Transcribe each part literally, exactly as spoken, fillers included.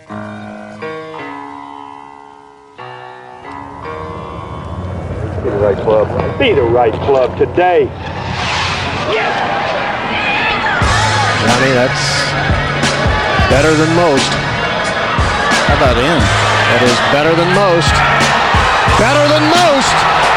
Be the right club. Be the right club today. Yes! Johnny, that's better than most. How about in? That is better than most. Better than most!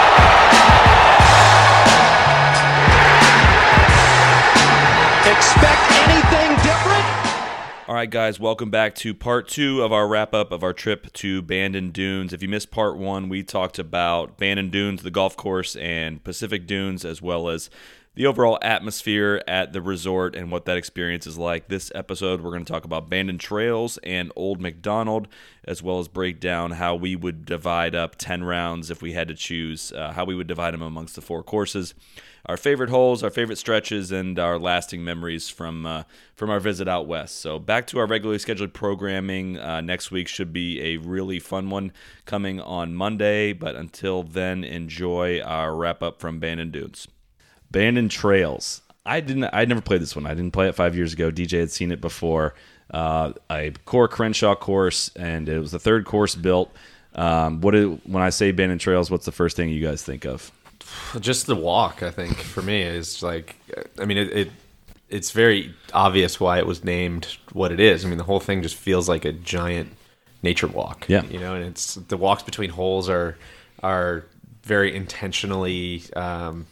Expect anything different? All right, guys, welcome back to part two of our wrap-up of our trip to Bandon Dunes. If you missed part one, we talked about Bandon Dunes, the golf course, and Pacific Dunes, as well as the overall atmosphere at the resort and what that experience is like. This episode, we're going to talk about Bandon Trails and Old McDonald, as well as break down how we would divide up ten rounds if we had to choose, uh, how we would divide them amongst the four courses, our favorite holes, our favorite stretches, and our lasting memories from uh, from our visit out west. So back to our regularly scheduled programming. Uh, next week should be a really fun one coming on Monday, but until then, enjoy our wrap-up from Bandon Dunes. Bandon Trails. I didn't. I never played this one. I didn't play it five years ago. D J had seen it before. Uh, a core Crenshaw course, and it was the third course built. Um, what do, when I say Bandon Trails, what's the first thing you guys think of? Just the walk, I think, for me is like, I mean, it, it it's very obvious why it was named what it is. I mean, the whole thing just feels like a giant nature walk. Yeah, you know, and it's the walks between holes are are very intentionally. Um,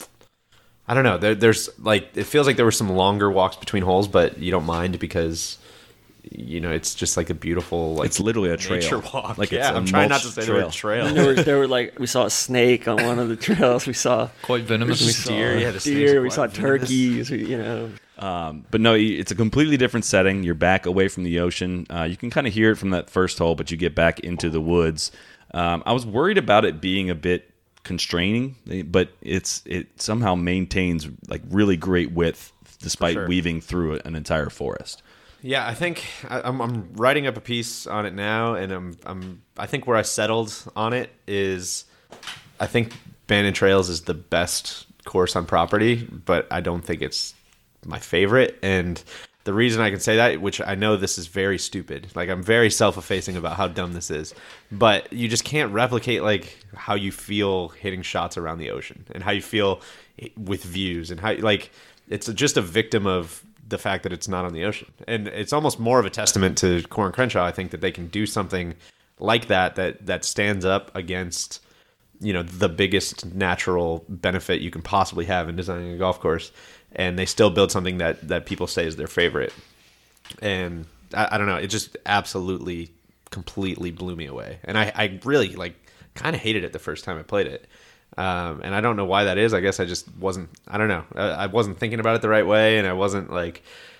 I don't know. There, there's like it feels like there were some longer walks between holes, but you don't mind because you know it's just like a beautiful. Like, it's literally a trail. Nature walk. Like yeah, it's I'm trying not to say the word trail. And there were there were like we saw a snake on one of the trails. We saw quite venomous we saw deer. Yeah, the deer. We quite saw venomous. turkeys. We, you know. Um, but no, it's a completely different setting. You're back away from the ocean. Uh, you can kind of hear it from that first hole, but you get back into the woods. Um, I was worried about it being a bit constraining, but it's it somehow maintains like really great width despite sure. weaving through an entire forest. Yeah, I think I, I'm, I'm writing up a piece on it now, and I'm I'm I think where I settled on it is I think Bandon Trails is the best course on property, but I don't think it's my favorite. And the reason I can say that, which I know this is very stupid, like I'm very self-effacing about how dumb this is, but you just can't replicate like how you feel hitting shots around the ocean and how you feel with views and how like it's just a victim of the fact that it's not on the ocean. And it's almost more of a testament to Core and Crenshaw, I think, that they can do something like that that that stands up against you know the biggest natural benefit you can possibly have in designing a golf course, and they still build something that that people say is their favorite. And I, I don't know, it just absolutely completely blew me away, and I, I really like kind of hated it the first time I played it. Um, and I don't know why that is. I guess I just wasn't, I don't know. I, I wasn't thinking about it the right way. And I wasn't like,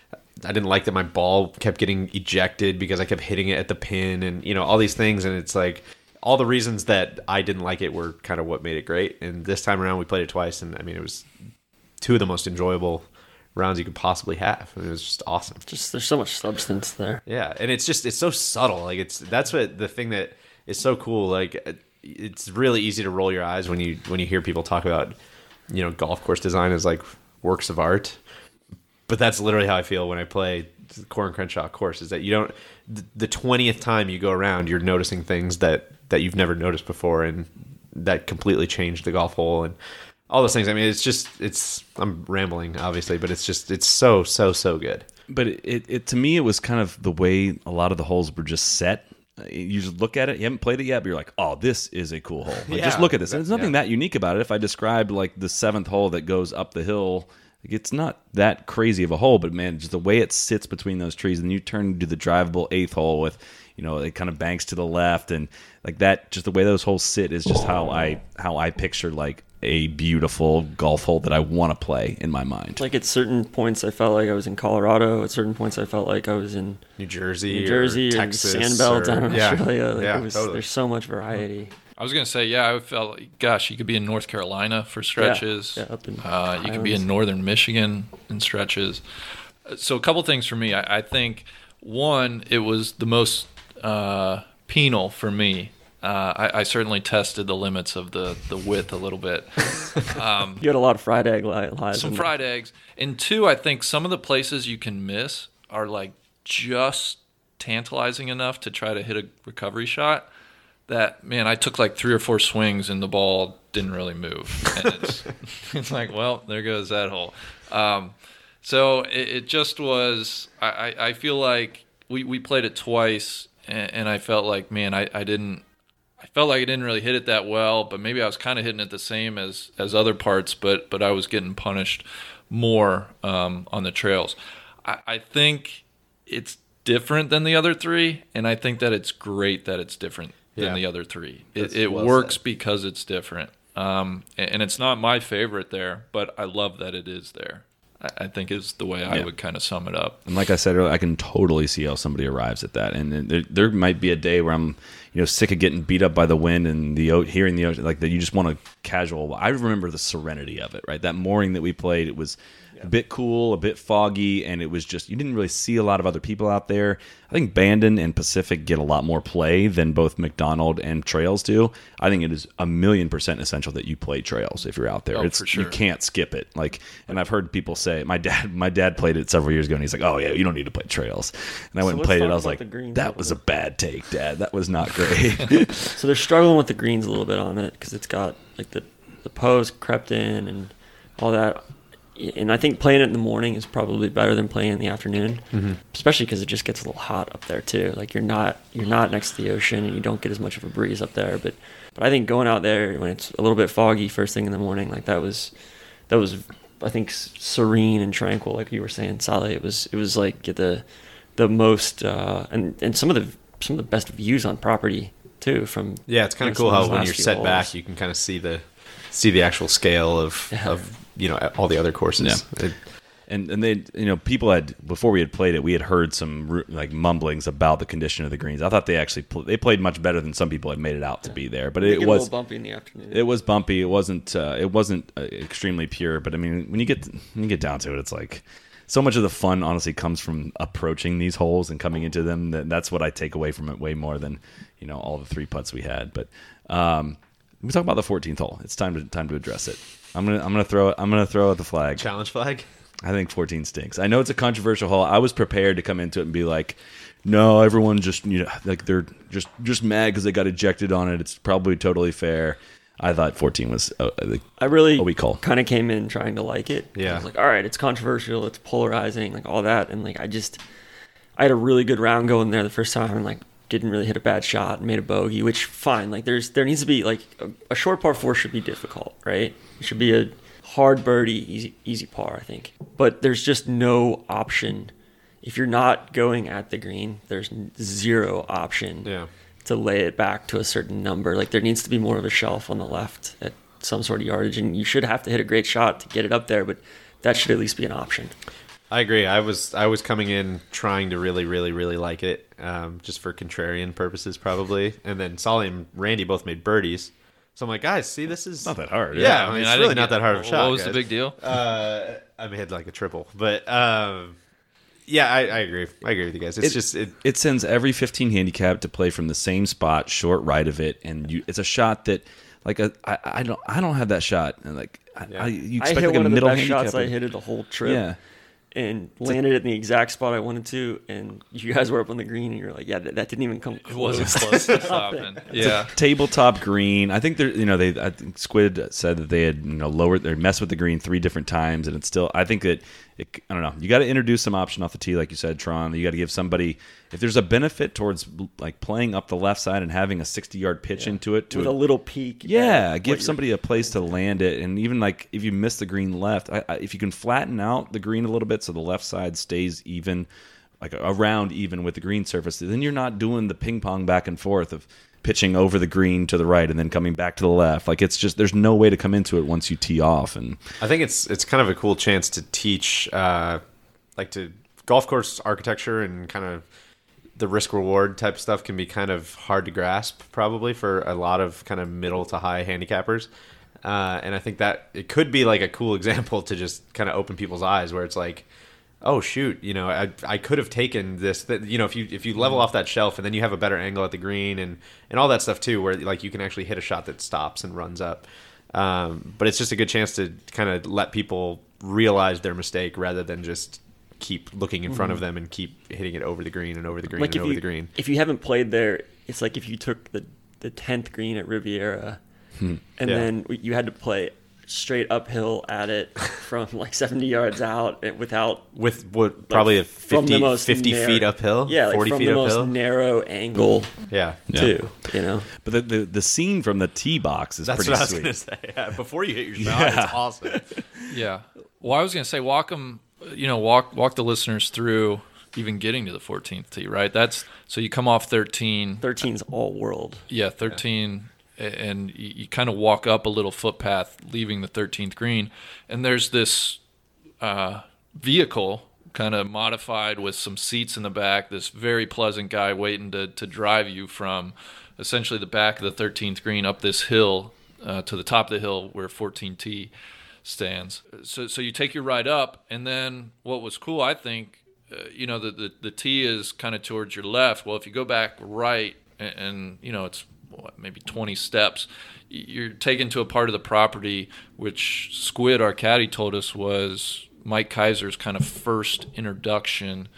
I didn't like that my ball kept getting ejected because I kept hitting it at the pin and, you know, all these things. And it's like all the reasons that I didn't like it were kind of what made it great. And this time around we played it twice. And I mean, it was two of the most enjoyable rounds you could possibly have. I mean, it was just awesome. Just there's so much substance there. Yeah. And it's just, it's so subtle. Like it's, that's what the thing that is so cool. Like, it's really easy to roll your eyes when you when you hear people talk about, you know, golf course design as like works of art. But that's literally how I feel when I play the Core and Crenshaw course, is that you don't, the twentieth time you go around, you're noticing things that, that you've never noticed before, and that completely changed the golf hole and all those things. I mean, it's just, it's, I'm rambling obviously, but it's just, it's so, so, so good. But it, it, it to me, it was kind of the way a lot of the holes were just set. You just look at it, you haven't played it yet, but you're like, oh, this is a cool hole. Like, Yeah. just look at this. And there's nothing Yeah. that unique about it. If I described like the seventh hole that goes up the hill, like, it's not that crazy of a hole, but man, just the way it sits between those trees, and you turn to the drivable eighth hole with, you know, it kind of banks to the left, and like that, just the way those holes sit is just how I how I picture like a beautiful golf hole that I want to play in my mind. Like at certain points, I felt like I was in Colorado. At certain points, I felt like I was in New Jersey, New Jersey, or or Texas, Sandbelt or, down in yeah, Australia. Like yeah, it was, totally. There's so much variety. I was gonna say, yeah, I felt like, gosh, you could be in North Carolina for stretches. Yeah, yeah, up in uh, you could be Highlands. in northern Michigan in stretches. So a couple things for me. I, I think one, it was the most uh, penal for me. Uh, I, I certainly tested the limits of the, the width a little bit. Um, You had a lot of fried egg li- lies. some in fried eggs. And two, I think some of the places you can miss are like just tantalizing enough to try to hit a recovery shot that, man, I took like three or four swings and the ball didn't really move. And it's, it's like, well, there goes that hole. Um, so it, it just was, I, I, I feel like we, we played it twice and, and I felt like, man, I, I didn't, I felt like I didn't really hit it that well, but maybe I was kind of hitting it the same as, as other parts, but, but I was getting punished more um, on the trails. I, I think it's different than the other three, and I think that it's great that it's different than Yeah. the other three. That's It, it well works said. because it's different. Um, and, and it's not my favorite there, but I love that it is there. I, I think is the way I Yeah. would kind of sum it up. And like I said earlier, I can totally see how somebody arrives at that. And then there, there might be a day where I'm, you know, sick of getting beat up by the wind and the o- hearing the ocean, like that. You just want a casual. I remember the serenity of it, right? That morning that we played, it was a bit cool, a bit foggy, and it was just you didn't really see a lot of other people out there. I think Bandon and Pacific get a lot more play than both McDonald and Trails do. I think it is a million percent essential that you play Trails if you're out there. Oh, it's for sure. You can't skip it. Like, and I've heard people say, my dad, my dad played it several years ago, and he's like, "Oh yeah, you don't need to play Trails." And I So went and let's played it. talk I was about like, the greens a "That little was a bit. bad take, Dad. That was not great." So they're struggling with the greens a little bit on it because it's got like the the post crept in and all that. And I think playing it in the morning is probably better than playing in the afternoon, Mm-hmm. especially because it just gets a little hot up there too. Like you're not you're not next to the ocean and you don't get as much of a breeze up there. But but I think going out there when it's a little bit foggy first thing in the morning, like that was that was I think s- serene and tranquil, like you were saying, Saleh. It was it was like the the most uh, and and some of the some of the best views on property too. From Yeah, it's kind you of know, cool some of how those when last you're few set holes. back, you can kind of see the see the actual scale of Yeah. of you know all the other courses. It- And and they, you know, people had before we had played it, we had heard some ru- like mumblings about the condition of the greens. I thought they actually pl- they played much better than some people had made it out to be there. But They it get a was little bumpy in the afternoon. it was bumpy. It wasn't uh, it wasn't uh, extremely pure. But I mean, when you get when you get down to it, it's like so much of the fun honestly comes from approaching these holes and coming into them. That that's what I take away from it way more than you know all the three putts we had. But um, we talk about the fourteenth hole. It's time to time to address it. I'm gonna I'm gonna throw it. I'm gonna throw out the flag. Challenge flag. I think fourteen stinks. I know it's a controversial hole. I was prepared to come into it and be like, no, everyone just, you know, like they're just just mad because they got ejected on it. It's probably totally fair. I thought fourteen was uh, like, I really a weak call. kind of came in trying to like it. Yeah. I was like, all right, it's controversial, it's polarizing, like all that. And like, I just, I had a really good round going there the first time and like didn't really hit a bad shot and made a bogey, which fine. Like there's, there needs to be like a, a short par four should be difficult, right? It should be a hard birdie, easy, easy par, I think. But there's just no option. If you're not going at the green, there's zero option Yeah. to lay it back to a certain number. Like there needs to be more of a shelf on the left at some sort of yardage, and you should have to hit a great shot to get it up there, but that should at least be an option. I agree. I was I was coming in trying to really, really, really like it, um, just for contrarian purposes, probably. And then Solly and Randy both made birdies, so I'm like, guys, see, this is Not that hard. Yeah, Yeah. I mean, I it's really didn't not get- that hard of a what shot. was the guys. big deal? Uh, I made like a triple, but um, yeah, I, I agree. I agree with you guys. It's It- just it. It sends every fifteen handicap to play from the same spot, short right of it, and you, it's a shot that, like, a, I, I don't, I don't have that shot, and like, I, Yeah. I, you I expect hit like a one of the middle best handicap. shots I hit it the whole trip. Yeah. And landed it in the exact spot I wanted to, and you guys were up on the green, and you're like, "Yeah, that, that didn't even come It close." wasn't close to stopping. Yeah. Tabletop green. I think they're, you know, they. I think Squid said that they had, you know, lowered, they messed with the green three different times, and it's still. I think that it, I don't know. You got to introduce some option off the tee, like you said, Tron. You got to give somebody, if there's a benefit towards like playing up the left side and having a sixty yard pitch into it to with a, a little peak. at yeah, what give you're- somebody a place to land it, and even like if you miss the green left, I, I, if you can flatten out the green a little bit so the left side stays even, like around even with the green surface, then you're not doing the ping pong back and forth of pitching over the green to the right and then coming back to the left. Like it's just there's no way to come into it once you tee off, and I think it's it's kind of a cool chance to teach, uh, like to golf course architecture and kind of the risk reward type stuff can be kind of hard to grasp probably for a lot of kind of middle to high handicappers. Uh, and I think that it could be like a cool example to just kind of open people's eyes where it's like, oh shoot, you know, I I could have taken this, that, you know, if you if you level off that shelf and then you have a better angle at the green and, and all that stuff too, where like you can actually hit a shot that stops and runs up. Um, but it's just a good chance to kind of let people realize their mistake rather than just keep looking in front of them and keep hitting it over the green and over the green Like and if over you the green. if you haven't played there, it's like if you took the the tenth green at Riviera, and Yeah. then you had to play straight uphill at it from like seventy yards out and without With what probably a from the fifty, most fifty narrow- feet uphill, Yeah, like forty from feet the uphill. most narrow angle yeah. too. You know, But the, the the scene from the tee box is That's pretty what I was sweet. gonna say. Yeah, before you hit your shot, Yeah. it's awesome. Yeah. Well, I was going to say, walk them, you know, walk walk the listeners through even getting to the fourteenth tee, right? That's so you come off thirteen. thirteen's all world. Yeah, thirteen, a- and you, you kind of walk up a little footpath leaving the thirteenth green, and there's this uh, vehicle kind of modified with some seats in the back, this very pleasant guy waiting to, to drive you from essentially the back of the thirteenth green up this hill uh, to the top of the hill where fourteen T stands. So so you take your ride up, and then what was cool, I think, uh, you know, the, the, the tee is kind of towards your left. Well, if you go back right, and, and you know, it's what, maybe twenty steps, you're taken to a part of the property which Squid, our caddy, told us was Mike Kaiser's kind of first introduction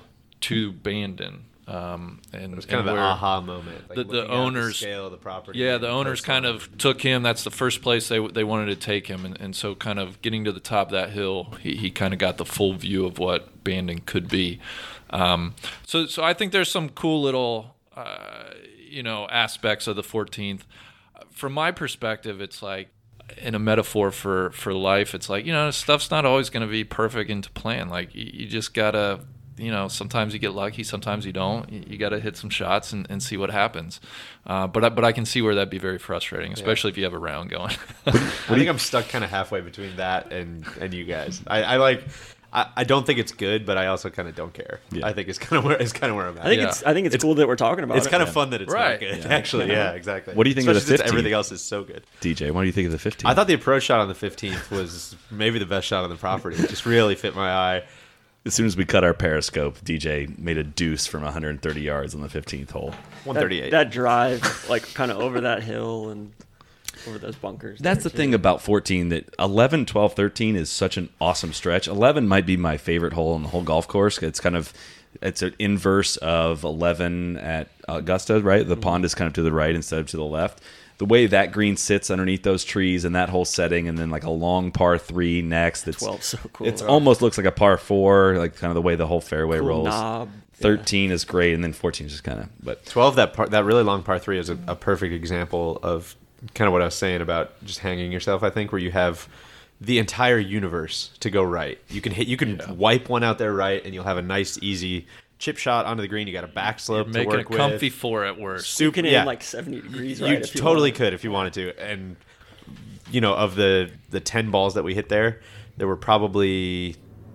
to Bandon. Um, and It was kind and of an where aha moment. Like the, the looking at owners, scale of the property. yeah, and the owners kind coastline. of took him. That's the first place they they wanted to take him, and, and so kind of getting to the top of that hill, he, he kind of got the full view of what Bandon could be. Um, so so I think there's some cool little uh, you know aspects of the fourteenth. From my perspective, it's like in a metaphor for for life. It's like, you know, stuff's not always going to be perfect into plan. Like you, you just gotta. You know, sometimes you get lucky, sometimes you don't. You, you got to hit some shots and, and see what happens. Uh, but I, but I can see where that'd be very frustrating, especially if you have a round going. I think I'm stuck kind of halfway between that and and you guys. I, I like. I, I don't think it's good, but I also kind of don't care. Yeah. I think it's kind of where it's kind of where I'm at. I think Yeah. it's I think it's, cool that we're talking about it's it. kind of fun that it's Right. not good. Yeah. Actually, yeah, exactly. What do you think of the Especially since fifteenth? Everything else is so good. D J, what do you think of the fifteenth? I thought the approach shot on the fifteenth was maybe the best shot on the property. It just really fit my eye. as soon as we cut our periscope, D J made a deuce from one hundred thirty yards on the fifteenth hole. one that, thirty-eight. that drive, like kind of over that hill and over those bunkers. That's the there, thing too. about fourteen, that eleven, twelve, thirteen is such an awesome stretch. eleven might be my favorite hole on the whole golf course. It's kind of it's an inverse of eleven at Augusta, right? The Mm-hmm. pond is kind of to the right instead of to the left. The way that green sits underneath those trees and that whole setting, and then like a long par three next. It's twelve, so cool. It's almost looks like a par four, like kind of the way the whole fairway Cool rolls. knob. thirteen is great, and then fourteen is just kind of. But twelve, that par, that really long par three is a, a perfect example of kind of what I was saying about just hanging yourself. I think where you have the entire universe to go right. You can hit, you can wipe one out there right, and you'll have a nice, easy chip shot onto the green. You got a back slope to Making work it with. comfy for at worst. You Super, can yeah. aim like seventy degrees. you Right, if you totally want. could if you wanted to. And you know, of the the ten balls that we hit there, there were probably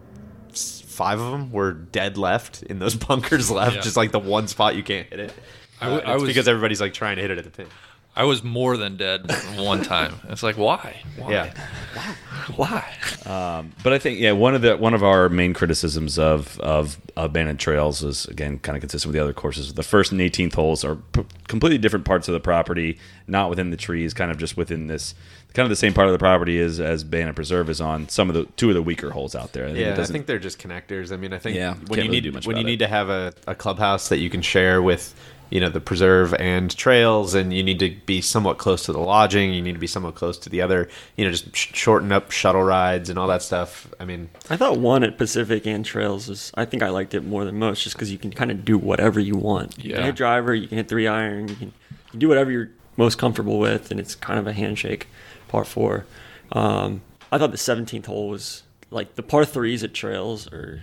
s- five of them were dead left in those bunkers left, Yeah. just like the one spot you can't hit it. I w- Uh, I it's was- because everybody's like trying to hit it at the pin. I was more than dead one time. It's like, why? Why? Yeah. Why? But I think, yeah, one of the one of our main criticisms of of abandoned trails is, again, kind of consistent with the other courses. The first and eighteenth holes are p- completely different parts of the property, not within the trees, kind of just within this, kind of the same part of the property as as Bandon Preserve is on some of the two of the weaker holes out there. I think it Yeah, I doesn't- think they're just connectors. I mean, I think Yeah, when can't you really need do much when about you it. need to have a, a clubhouse that you can share with, you know, the preserve and trails, and you need to be somewhat close to the lodging. You need to be somewhat close to the other, you know, just sh- shorten up shuttle rides and all that stuff. I mean, I thought one at Pacific and Trails is. I think I liked it more than most, just because you can kind of do whatever you want. You Yeah. can hit driver, you can hit three iron, you can, you can do whatever you're most comfortable with, and it's kind of a handshake. Par four. Um, I thought the seventeenth hole was like the par threes at Trails are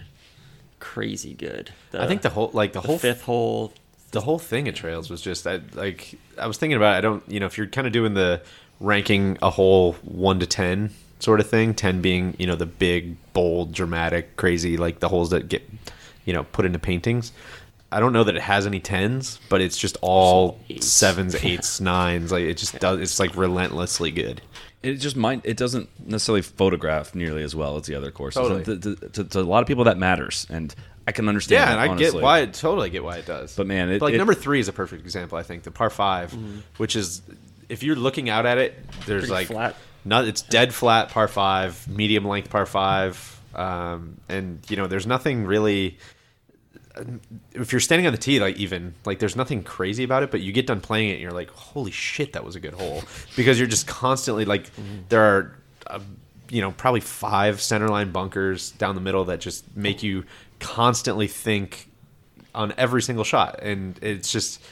crazy good. The, I think the whole like the, the whole fifth hole. the whole thing at trails was just I, like I was thinking about it, I don't you know if you're kind of doing the ranking a hole one to ten sort of thing, ten being, you know, the big bold dramatic crazy, like the holes that get, you know, put into paintings. I don't know that it has any tens, but it's just all eights. sevens, eights, nines. Like it just does. It's like relentlessly good. It just might. It doesn't necessarily photograph nearly as well as the other courses. Totally. And to, to, to a lot of people, that matters, and I can understand. Yeah, that, and I honestly. get why. It, totally get why it does. But, man, it- like it- number three is a perfect example. I think the par five, which is if you're looking out at it, there's Pretty like flat. not. It's dead flat par five, medium length par five, Um, and you know, there's nothing really. If you're standing on the tee, like even like there's nothing crazy about it, but you get done playing it and you're like, holy shit, that was a good hole, because you're just constantly like, there are, uh, you know, probably five centerline bunkers down the middle that just make you constantly think on every single shot, and it's just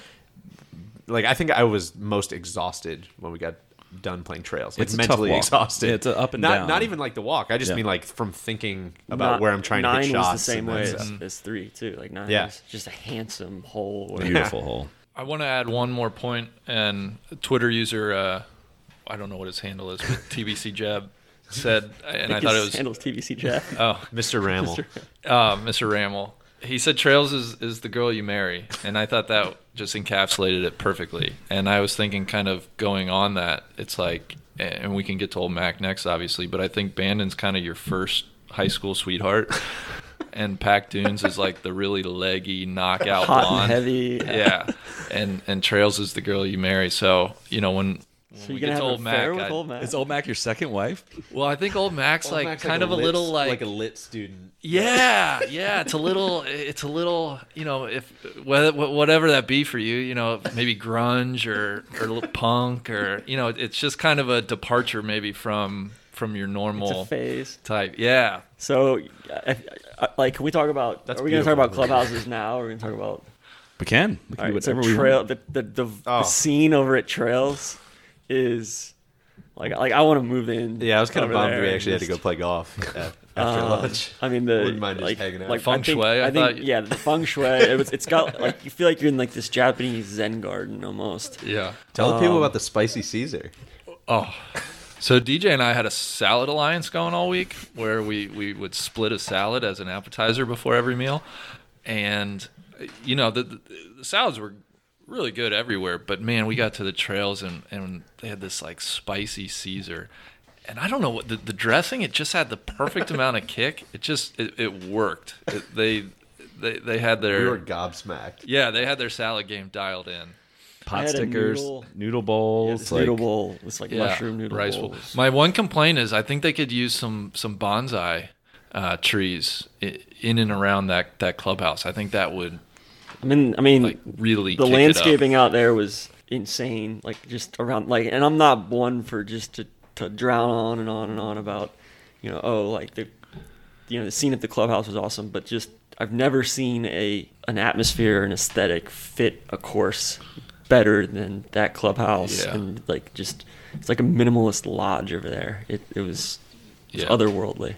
like I think I was most exhausted when we got done playing trails, like It's a tough mentally walk. exhausted. Yeah, it's a up and not, down. Not even like the walk. I just Yeah. mean like from thinking about Not- where I'm trying to nine hit shots. was the same and way that's- as, as three too. Like nine Yeah. was just a handsome hole. where- Beautiful hole. I want to add one more point, and Twitter user, uh, I don't know what his handle is, but T B C Jeb said, and I thought it was handles T V C Jack. oh, Mister Rammel. uh, Mister Rammel. He said Trails is, is the girl you marry, and I thought that just encapsulated it perfectly. And I was thinking, kind of going on that, it's like, and we can get to Old Mac next, obviously, but I think Bandon's kind of your first high school sweetheart, and Pac Dunes is like the really leggy knockout Hot and blonde, heavy. yeah, and and Trails is the girl you marry. So you know when. when So we you're get gonna to have Old an Mac, affair with I- Old Mac? Is Old Mac your second wife? well, I think Old Mac's like Mac's kind like of a lit- little like, like a lit student. yeah, yeah. It's a little, it's a little, you know, if whether, whatever that be for you, you know, maybe grunge or or a little punk or you know, it's just kind of a departure maybe from from your It's normal a phase. type. Yeah, So, I, I, like, can we talk about? That's are we going to talk beautiful. about clubhouses now? Or are we going to talk about? We can. We can All do right, so whatever we trail. want. The the the, Oh. the scene over at Trails is like like I want to move in. Yeah, I was kind of over bummed there we and actually had to just- go play golf uh, after Um, lunch. I mean, the Wouldn't mind just like, hanging out. like Feng I think, shui, I I think, thought- yeah, the feng shui. It was, it's got like you feel like you're in like this Japanese Zen garden almost. yeah. Tell the people um, about the spicy Caesar. Oh, so D J and I had a salad alliance going all week where we, we would split a salad as an appetizer before every meal. And, you know, the, the, the salads were really good everywhere. But, man, we got to the Trails and, and they had this, like, spicy Caesar. And I don't know, what the, the dressing, it just had the perfect amount of kick. It just, it, it worked. It, they, they, they had their, We were gobsmacked. yeah, they had their salad game dialed in. I Pot had a stickers, noodle- noodle Yeah, bowls. this like, noodle bowl. It's like Yeah, mushroom noodle rice bowl. bowl. My one complaint is I think they could use some some bonsai uh, trees i- in and around that, that clubhouse. I think that would I mean, I mean, like really the kick it up. landscaping out there was insane. Like just around, like, and I'm not one for just to, to drown on and on and on about, you know, oh, like the, you know, the scene at the clubhouse was awesome, but just I've never seen a an atmosphere and aesthetic fit a course better than that clubhouse. Yeah. And like just it's like a minimalist lodge over there. It it was, it was Yeah. otherworldly.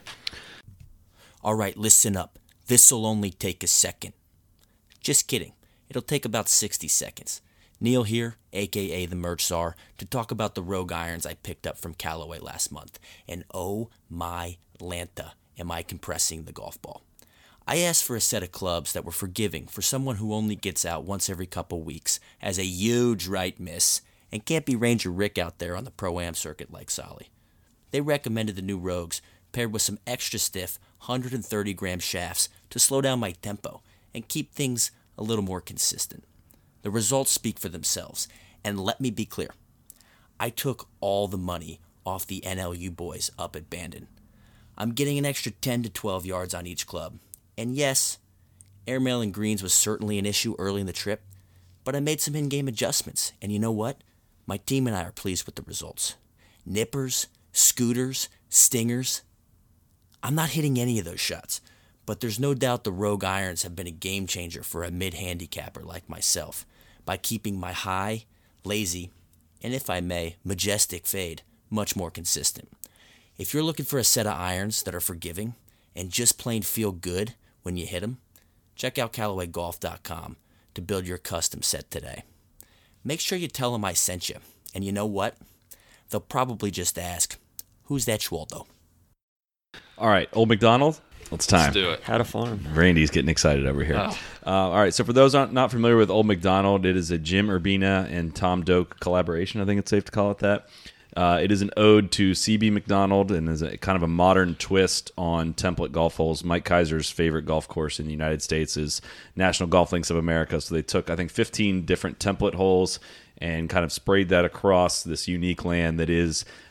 All right, listen up. This'll only take a second. Just kidding. It'll take about sixty seconds. Neil here, aka the Merch Czar, to talk about the Rogue irons I picked up from Callaway last month. And oh my Lanta, am I compressing the golf ball. I asked for a set of clubs that were forgiving for someone who only gets out once every couple weeks, has a huge right miss, and can't be Ranger Rick out there on the Pro-Am circuit like Solly. They recommended the new Rogues, paired with some extra stiff one hundred thirty gram shafts to slow down my tempo and keep things a little more consistent. The results speak for themselves, and let me be clear. I took all the money off the N L U boys up at Bandon. I'm getting an extra ten to twelve yards on each club. And yes, airmailing greens was certainly an issue early in the trip, but I made some in-game adjustments, and you know what? My team and I are pleased with the results. Nippers, scooters, stingers. I'm not hitting any of those shots, but there's no doubt the Rogue irons have been a game changer for a mid-handicapper like myself by keeping my high, lazy, and if I may, majestic fade much more consistent. If you're looking for a set of irons that are forgiving and just plain feel good when you hit them, check out Callaway Golf dot com to build your custom set today. Make sure you tell them I sent you, and you know what? They'll probably just ask, who's that Schwaldo? All right, Old McDonald. It's time. Let's do it. Had a farm. Randy's getting excited over here. Oh. Uh, all right, so for those aren't not familiar with Old McDonald, it is a Jim Urbina and Tom Doak collaboration. I think it's safe to call it that. Uh, it is an ode to C B McDonald and is a kind of a modern twist on template golf holes. Mike Kaiser's favorite golf course in the United States is National Golf Links of America. So they took, I think, fifteen different template holes and kind of sprayed that across this unique land that is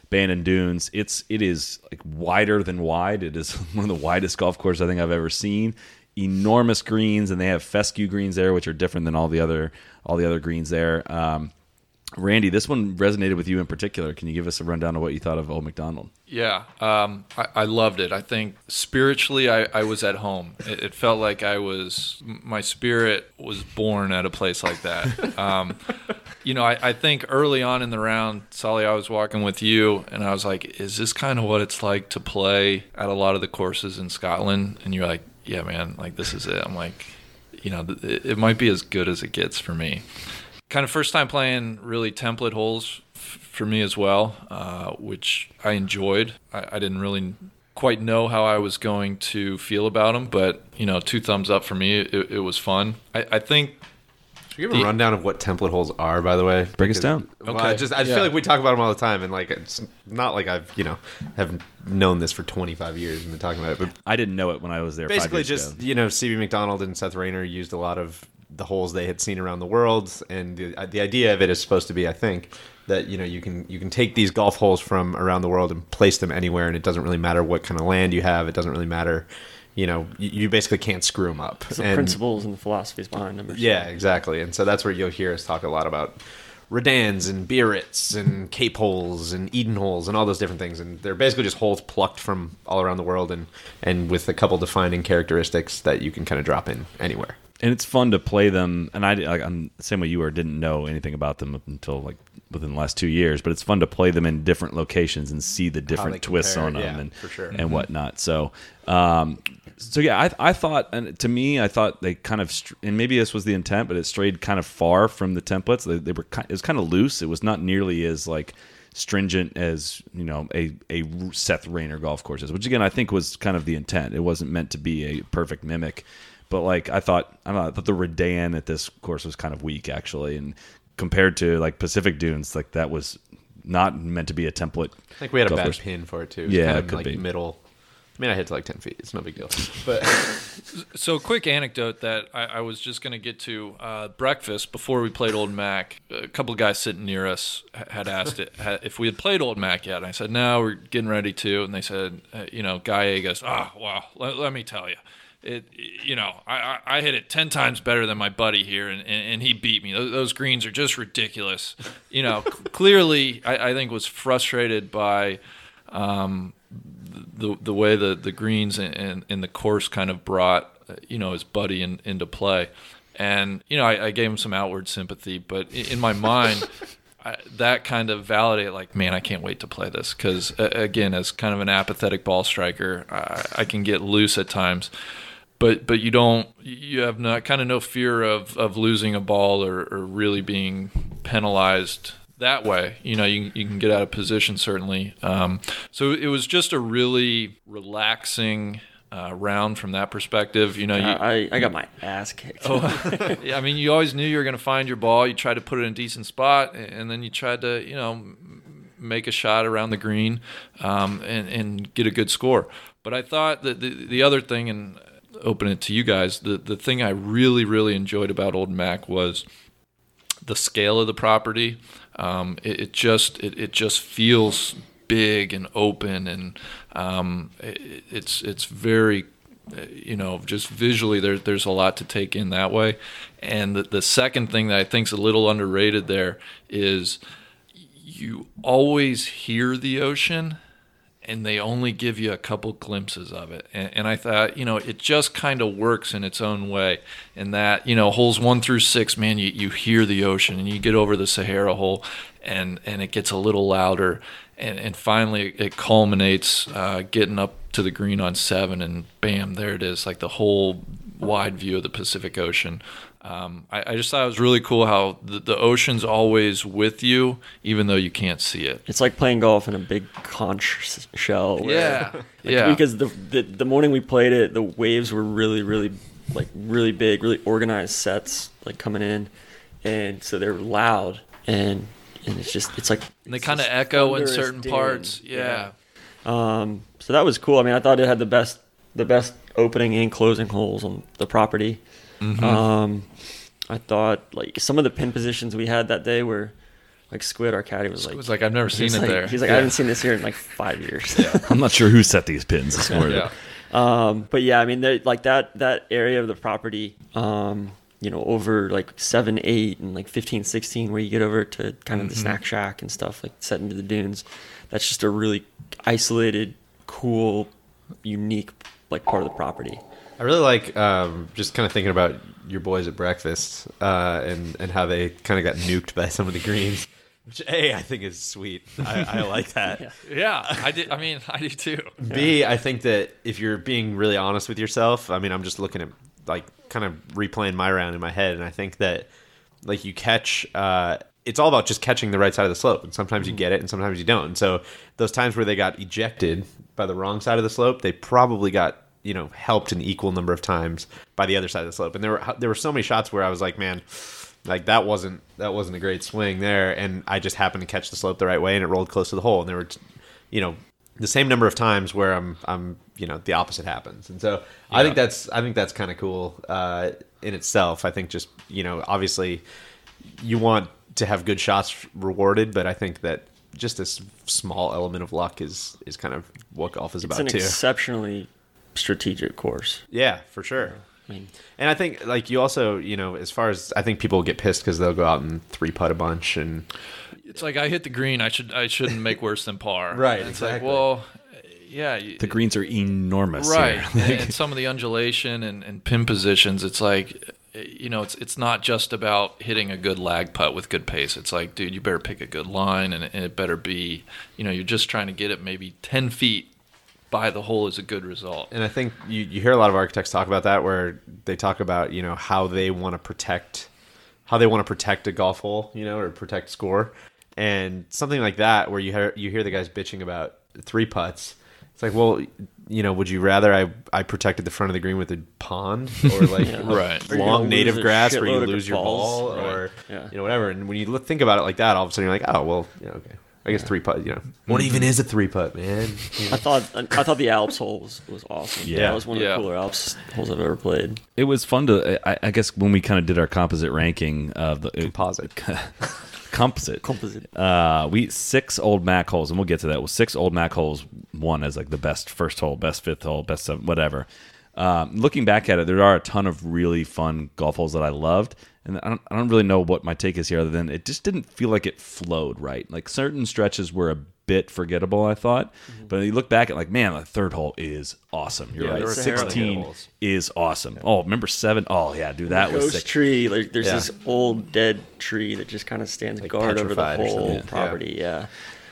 Bandon Dunes. It's it is like wider than wide. It is one of the widest golf courses I think I've ever seen. Enormous greens, and they have fescue greens there, which are different than all the other all the other greens there. Um, Randy, this one resonated with you in particular. Can you give us a rundown of what you thought of Old McDonald? Yeah, um, I, I loved it. I think spiritually, I, I was at home. It, it felt like I was, my spirit was born at a place like that. Um, you know, I, I think early on in the round, Solly, I was walking with you, and I was like, is this kind of what it's like to play at a lot of the courses in Scotland? And you're like, yeah, man, like this is it. I'm like, you know, it, it might be as good as it gets for me. Kind of first time playing really template holes f- for me as well, uh, which I enjoyed. I, I didn't really quite know how I was going to feel about them, but, you know, two thumbs up for me. It, it was fun. I, I think... Should we give a rundown of what template holes are, by the way? Break us down. Well, Okay. I just I Yeah. feel like we talk about them all the time, and like it's not like I've you know have known this for twenty-five years and been talking about it. But I didn't know it when I was there. basically, five years just ago. you know, C B McDonald and Seth Rayner used a lot of the holes they had seen around the world, and the the idea of it is supposed to be, I think, that you know you can you can take these golf holes from around the world and place them anywhere, and it doesn't really matter what kind of land you have. It doesn't really matter. You know, you, you basically can't screw them up. The And- principles and the philosophies behind them. Are Yeah, exactly. And so that's where you'll hear us talk a lot about Redans and Biarritz and Cape holes and Eden holes and all those different things. And they're basically just holes plucked from all around the world and, and with a couple defining characteristics that you can kind of drop in anywhere. And it's fun to play them. And I, like, I'm the same way you were, didn't know anything about them up until like within the last two years. But it's fun to play them in different locations and see the different they twists compare, on them yeah, and for sure. and whatnot. So, um, so yeah, I, I thought, and to me, I thought they kind of, str- and maybe this was the intent, but it strayed kind of far from the templates. They, they were, ki- it was kind of loose. It was not nearly as like stringent as you know a a Seth Rayner golf courses, which again I think was kind of the intent. It wasn't meant to be a perfect mimic. But like I thought, I, don't know, I thought the Redan at this course was kind of weak actually, and compared to like Pacific Dunes, like that was not meant to be a template. I think we had a golf bad course. pin for it too. It was Yeah, kind it of could like be. middle. I mean, I hit to like ten feet. It's no big deal. But So, quick anecdote that I, I was just going to get to. Uh, breakfast, before we played Old Mac, a couple of guys sitting near us ha- had asked it, had, if we had played Old Mac yet. And I said, no, we're getting ready to. And they said, uh, you know, Guy A goes, oh, wow, let, let me tell you. It, you know, I, I, I hit it ten times better than my buddy here, and, and, and he beat me. Those, those greens are just ridiculous. You know, c- clearly, I, I think was frustrated by um, the the way the, the greens and, and, and the course kind of brought, uh, you know, his buddy in, into play. And, you know, I, I gave him some outward sympathy, but in, in my mind, I, that kind of validated, like, man, I can't wait to play this. Because, uh, again, as kind of an apathetic ball striker, I, I can get loose at times. But but you don't, you have not kind of no fear of, of losing a ball or, or really being penalized that way. You know, you, you can get out of position, certainly. Um, so it was just a really relaxing uh, round from that perspective. You know, you, I, I got my ass kicked. Oh, yeah, I mean, you always knew you were going to find your ball. You tried to put it in a decent spot, and then you tried to, you know, make a shot around the green um, and, and get a good score. But I thought that the, the other thing, and open it to you guys, the, the thing I really, really enjoyed about Old Mac was the scale of the property. Um, it, it just it, it just feels big and open, and um, it, it's it's very, you know, just visually there, there's a lot to take in that way. And the, the second thing that I think is a little underrated there is you always hear the ocean, and they only give you a couple glimpses of it. And, and I thought, you know, it just kind of works in its own way. In that, you know, holes one through six, man, you, you hear the ocean, and you get over the Sahara hole, and, and it gets a little louder. And, and finally, it culminates uh, getting up to the green on seven, and bam, there it is, like the whole wide view of the Pacific Ocean. Um, I, I just thought it was really cool how the, the ocean's always with you, even though you can't see it. It's like playing golf in a big conch shell. where- Yeah, like, yeah. Because the, the the morning we played it, the waves were really, really, like really big, really organized sets, like coming in, and so they're loud, and and it's just it's like And they it's kind of this echo in thunderous certain din. parts. Yeah. Um. So that was cool. I mean, I thought it had the best the best opening and closing holes on the property. Mm-hmm. Um, I thought like some of the pin positions we had that day were Like Squid, our caddy, was like, It was like, I've never seen he's it like, there. He's like, I haven't seen this here in like five years. I'm not sure who set these pins this morning. Yeah. Um, but yeah, I mean, they're- like that that area of the property, um, you know, over like seven, eight, and like fifteen, sixteen, where you get over to kind of the Mm-hmm. snack shack and stuff, like set into the dunes. That's just a really isolated, cool, unique like part of the property. I really like um, just kind of thinking about your boys at breakfast uh, and and how they kind of got nuked by some of the greens, which A, I think is sweet. I, I like that. Yeah. Yeah, I did. I mean, I do too. B, I think that if you're being really honest with yourself, I mean, I'm just looking at like kind of replaying my round in my head, and I think that like you catch. Uh, it's all about just catching the right side of the slope, and sometimes you get it, and sometimes you don't. And so those times where they got ejected by the wrong side of the slope, they probably got, you know, helped an equal number of times by the other side of the slope. And there were there were so many shots where I was like, man, like that wasn't that wasn't a great swing there, and I just happened to catch the slope the right way, and it rolled close to the hole. And there were, you know, the same number of times where I'm I'm you know the opposite happens. And so I think that's I think that's kind of cool uh, in itself. I think just, you know, obviously you want to have good shots rewarded, but I think that just this small element of luck is is kind of what golf is It's about an too. exceptionally strategic course. Yeah, for sure. I mean, And I think, like, you also, you know, as far as I think people get pissed because they'll go out and three putt a bunch, and It's like I hit the green. I should. I shouldn't make worse than par. Right, It's exactly. like, well, yeah. you- The greens are enormous. Right. here. and, and some of the undulation and, and pin positions, it's like, you know, it's it's not just about hitting a good lag putt with good pace. It's like, dude, you better pick a good line, and it, and it better be, you know, you're just trying to get it maybe ten feet by the hole is a good result. and I think you, you hear a lot of architects talk about that, where they talk about, you know, how they want to protect, how they want to protect a golf hole, you know, or protect score, and something like that, where you hear you hear the guys bitching about three putts. It's like, well, you know, would you rather I I protected the front of the green with a pond, or like Yeah. Right. Or you're long gonna native lose a grass where you shitload of lose your balls. ball, or Right. Yeah. you know, whatever. And when you look, think about it like that, all of a sudden you're like, oh well, yeah, okay, I guess three putt. You know, what even is a three putt, man? I thought I thought the Alps hole was, was awesome. Yeah. that was one of Yeah. the cooler Alps holes I've ever played. It was fun to. I, I guess when we kind of did our composite ranking of the Composite. composite, Composite. Uh, we six old Mac holes, and we'll get to that. Well, six old Mac holes won as like the best first hole, best fifth hole, best seven, whatever. Um, looking back at it, there are a ton of really fun golf holes that I loved, and I don't, I don't really know what my take is here, other than it just didn't feel like it flowed right. Like certain stretches were a bit forgettable, I thought, but you look back at like, man, the third hole is awesome. You're Yeah, right, there were sixteen good holes. is awesome. Oh, remember seven? Oh yeah, dude, that was Ghost sick. tree. Like, there's Yeah. this old dead tree that just kind of stands Like guard over the petrified or whole something. property. Yeah.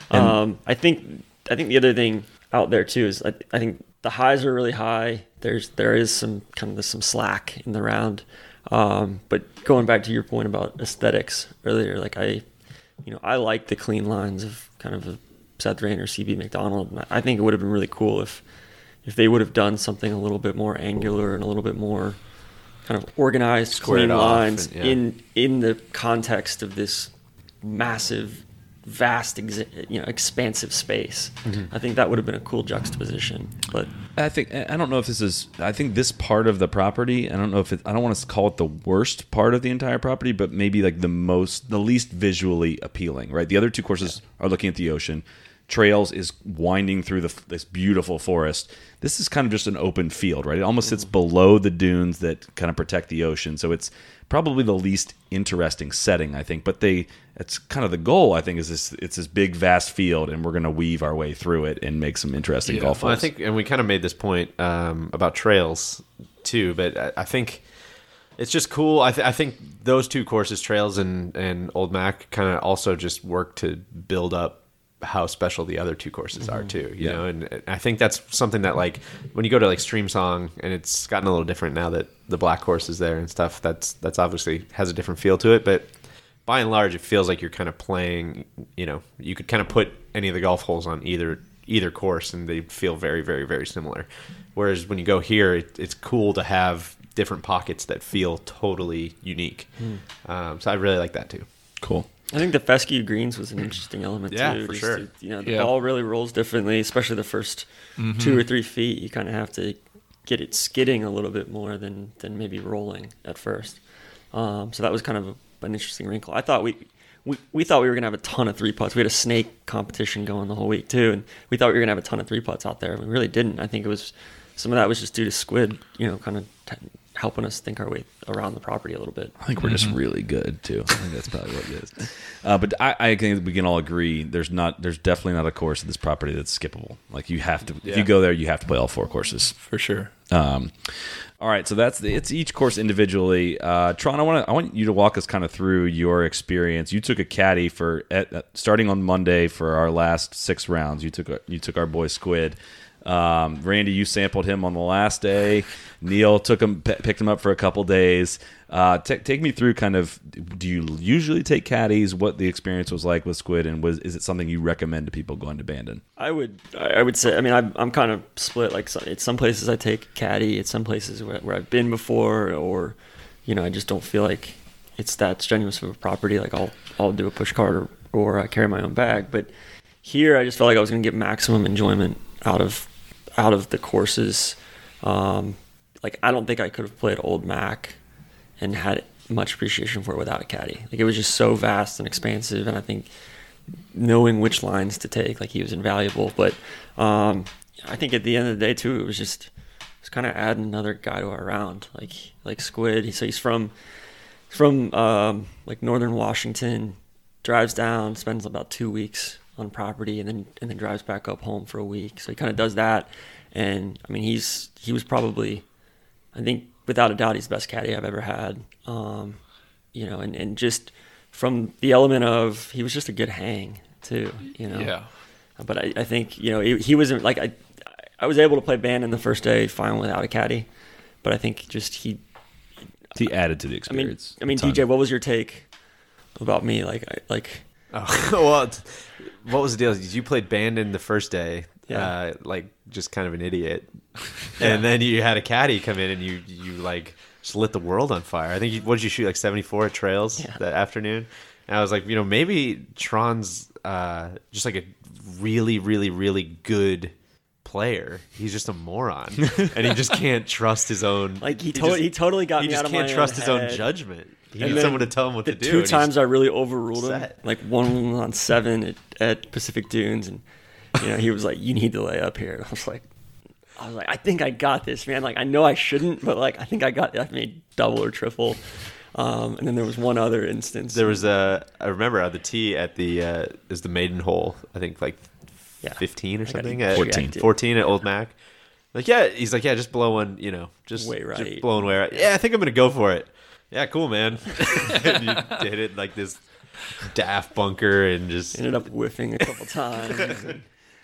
Um, I think I think the other thing out there too is I, I think the highs are really high. There's there is some kind of some slack in the round. Um, but going back to your point about aesthetics earlier, like I, you know, I like the clean lines of kind of a Seth Rayner, C B McDonald. And I think it would have been really cool if if they would have done something a little bit more angular and a little bit more kind of organized, Squared clean off lines and- yeah. in in the context of this massive, vast, exi- you know, expansive space. Mm-hmm. I think that would have been a cool juxtaposition. But I think I don't know if this is. I think this part of the property. I don't know if it. I don't want to call it the worst part of the entire property, but maybe like the most, the least visually appealing. Right. The other two courses are looking at the ocean. Trails is winding through the, this beautiful forest. This is kind of just an open field, right? It almost sits below the dunes that kind of protect the ocean. So it's probably the least interesting setting, I think. But they, it's kind of the goal, I think, is this. It's this big, vast field, and we're going to weave our way through it and make some interesting Yeah. golf Well, I holes. think, and we kind of made this point um, about trails too, but I, I think it's just cool. I, th- I think those two courses, Trails and, and Old Mac, kind of also just work to build up how special the other two courses are too, you Yeah. know, and I think that's something that, like, when you go to like Stream Song, and it's gotten a little different now that the black course is there and stuff, that's that's obviously has a different feel to it, but by and large it feels like you're kind of playing, you know, you could kind of put any of the golf holes on either either course and they feel very very very similar, whereas when you go here, it, it's cool to have different pockets that feel totally unique. Um, so I really like that too. Cool. I think the fescue greens was an interesting element Yeah, too. for just sure. to- you know, the Yeah. ball really rolls differently, especially the first two or three feet. You kind of have to get it skidding a little bit more than than maybe rolling at first. Um, so that was kind of a, an interesting wrinkle. I thought we we, we thought we were going to have a ton of three putts. We had a snake competition going the whole week too, and we thought we were going to have a ton of three putts out there. We really didn't. I think it was some of that was just due to Squid, you know, kind of t- helping us think our way around the property a little bit. I think we're just really good too. I think that's probably what it is. Uh, but I, I think we can all agree there's not, there's definitely not a course of this property that's skippable. Like you have to, Yeah. if you go there, you have to play all four courses For sure. Um, all right, so that's the, it's each course individually. Uh, Tron, I want to I want you to walk us kind of through your experience. You took a caddy for at, uh, starting on Monday for our last six rounds. You took a, you took our boy Squid. Um, Randy, you sampled him on the last day. Neil took him, p- picked him up for a couple days. Uh, t- take me through kind of. Do you usually take caddies? What the experience was like with Squid, and was is it something you recommend to people going to Bandon? I would, I would say. I mean, I'm, I'm kind of split. Like, so, it's some places I take caddy. It's some places where, where I've been before, or, you know, I just don't feel like it's that strenuous of a property. Like, I'll, I'll do a push cart or, or I carry my own bag. But here, I just felt like I was going to get maximum enjoyment out of, out of the courses. Um, like, I don't think I could have played Old Mac and had much appreciation for it without a caddy. Like, it was just so vast and expansive, and I think knowing which lines to take, like, he was invaluable. But um, I think at the end of the day too, it was just it was kind of adding another guy to our round, like like Squid. He, so he's from from um, like northern Washington, drives down, spends about two weeks on property, and then and then drives back up home for a week. So he kind of does that, and I mean he's he was probably, I think without a doubt, he's the best caddy I've ever had. Um, you know, and, and just from the element of he was just a good hang too, you know. Yeah. But I, I think, you know, he, he wasn't like I I was able to play Bandon the first day fine without a caddy, but I think just he He added to the I mean, experience. I mean, a ton. D J, what was your take about me? Like, I, like Oh, well, it's- what was the deal? You played Bandon the first day, Yeah. uh, like just kind of an idiot, and then you had a caddy come in and you you like just lit the world on fire. I think you, what did you shoot, like seventy-four at Trails Yeah. that afternoon? And I was like, you know, maybe Tron's uh, just like a really, really, really good player. He's just a moron, and he just can't trust his own. like he, he to- just- he totally got he me just out of can't my trust own his own head. judgment. He And needs then someone to tell him what the to do. two and he's times I really overruled him, set. like one on seven at, at Pacific Dunes, and you know he was like, "You need to lay up here." I was like, I was like, I think I got this, man. Like I know I shouldn't, but like I think I got. I made double or triple. Um, and then there was one other instance. There was a. I remember at the tee at the uh, is the maiden hole. I think like Yeah. fifteen or I got something. ejected. At fourteen. fourteen at Old Mac. Like yeah, he's like yeah, just blowing. You know, just Way just right. blowing way right. Yeah, I think I'm gonna go for it. Yeah, cool, man. And you did it like this daft bunker and just ended up whiffing a couple times. and,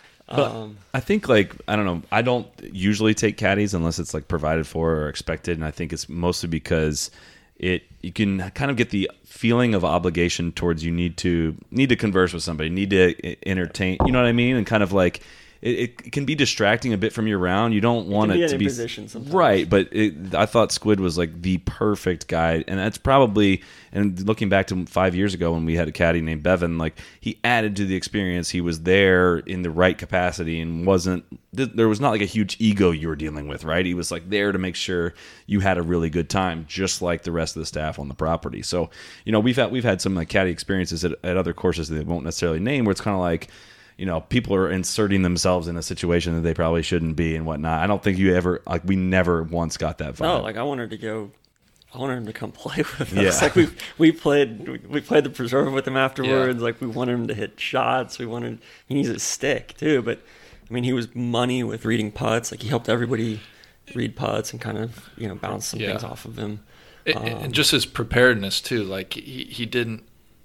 um, I think like I don't know. I don't usually take caddies unless it's like provided for or expected, and I think it's mostly because it you can kind of get the feeling of obligation towards you need to need to converse with somebody, need to entertain. You know what I mean? And kind of like it, it can be distracting a bit from your round. You don't want be it in to a be position sometimes. right, but it, I thought Squid was like the perfect guy, and that's probably. And looking back to five years ago when we had a caddy named Bevan, like he added to the experience. He was there in the right capacity and wasn't. There was not like a huge ego you were dealing with, right? He was like there to make sure you had a really good time, just like the rest of the staff on the property. So, you know, we've had we've had some like caddy experiences at, at other courses that they won't necessarily name, where it's kind of like, you know, people are inserting themselves in a situation that they probably shouldn't be and whatnot. I don't think you ever like we never once got that vibe. no, like I wanted to go. I wanted him to come play with us. Yeah. Like we we played we, we played the preserve with him afterwards. Like we wanted him to hit shots. We wanted he needs a stick too. But I mean, he was money with reading putts. Like he helped everybody read putts and kind of you know bounce some Yeah. things off of him. It- Um, and just his preparedness too. Like he, he didn't.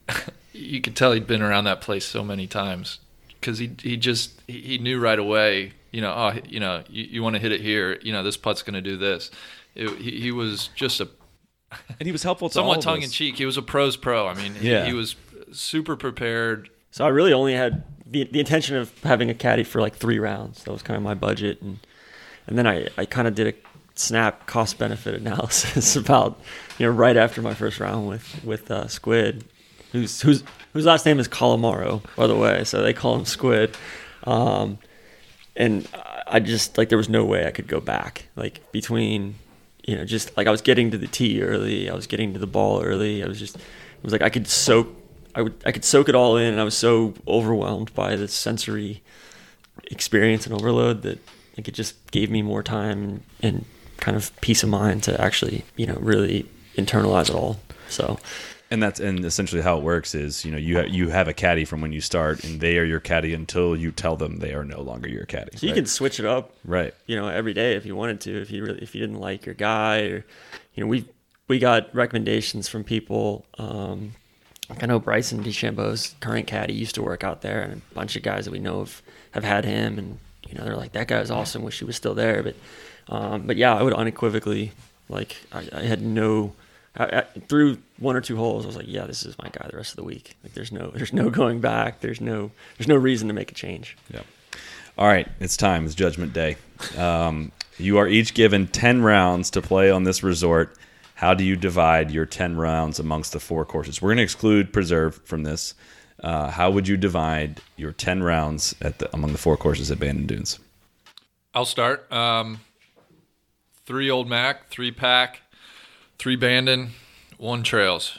You could tell he'd been around that place so many times because he he just he he knew right away. You know, oh, you know, you, you want to hit it here. You know, this putt's going to do this. It, he, he was just a and he was helpful to all somewhat of tongue us. in cheek. He was a pro's pro. I mean, Yeah. he, he was super prepared. So I really only had the the intention of having a caddy for like three rounds. That was kind of my budget, and and then I, I kind of did a snap cost benefit analysis about you know right after my first round with with uh, Squid, whose whose whose last name is Calamaro, by the way. So they call him Squid, um, and I just like there was no way I could go back. Like between you know just like I was getting to the tee early, I was getting to the ball early. I was just it was like I could soak I would I could soak it all in, and I was so overwhelmed by the sensory experience and overload that like it just gave me more time and, and kind of peace of mind to actually, you know, really internalize it all. So, and that's and essentially how it works is, you know, you ha- you have a caddy from when you start, and they are your caddy until you tell them they are no longer your caddy. So you right? can switch it up, right? You know, every day if you wanted to, if you really if you didn't like your guy, or you know, we we got recommendations from people. Um, I know Bryson DeChambeau's current caddy used to work out there, and a bunch of guys that we know have, have had him, and you know, they're like, that guy was awesome. Wish he was still there, but um, but yeah, I would unequivocally like I, I had no. I, I, through one or two holes, I was like, "Yeah, this is my guy the rest of the week." Like, there's no, there's no going back. There's no, there's no reason to make a change. Yeah. All right, it's time. It's Judgment Day. Um, you are each given ten rounds to play on this resort. How do you divide your ten rounds amongst the four courses? We're going to exclude Preserve from this. Uh, how would you divide your ten rounds at the, among the four courses at Bandon Dunes? I'll start. Um, three Old Mac, three Pack. Three Bandon, one Trails.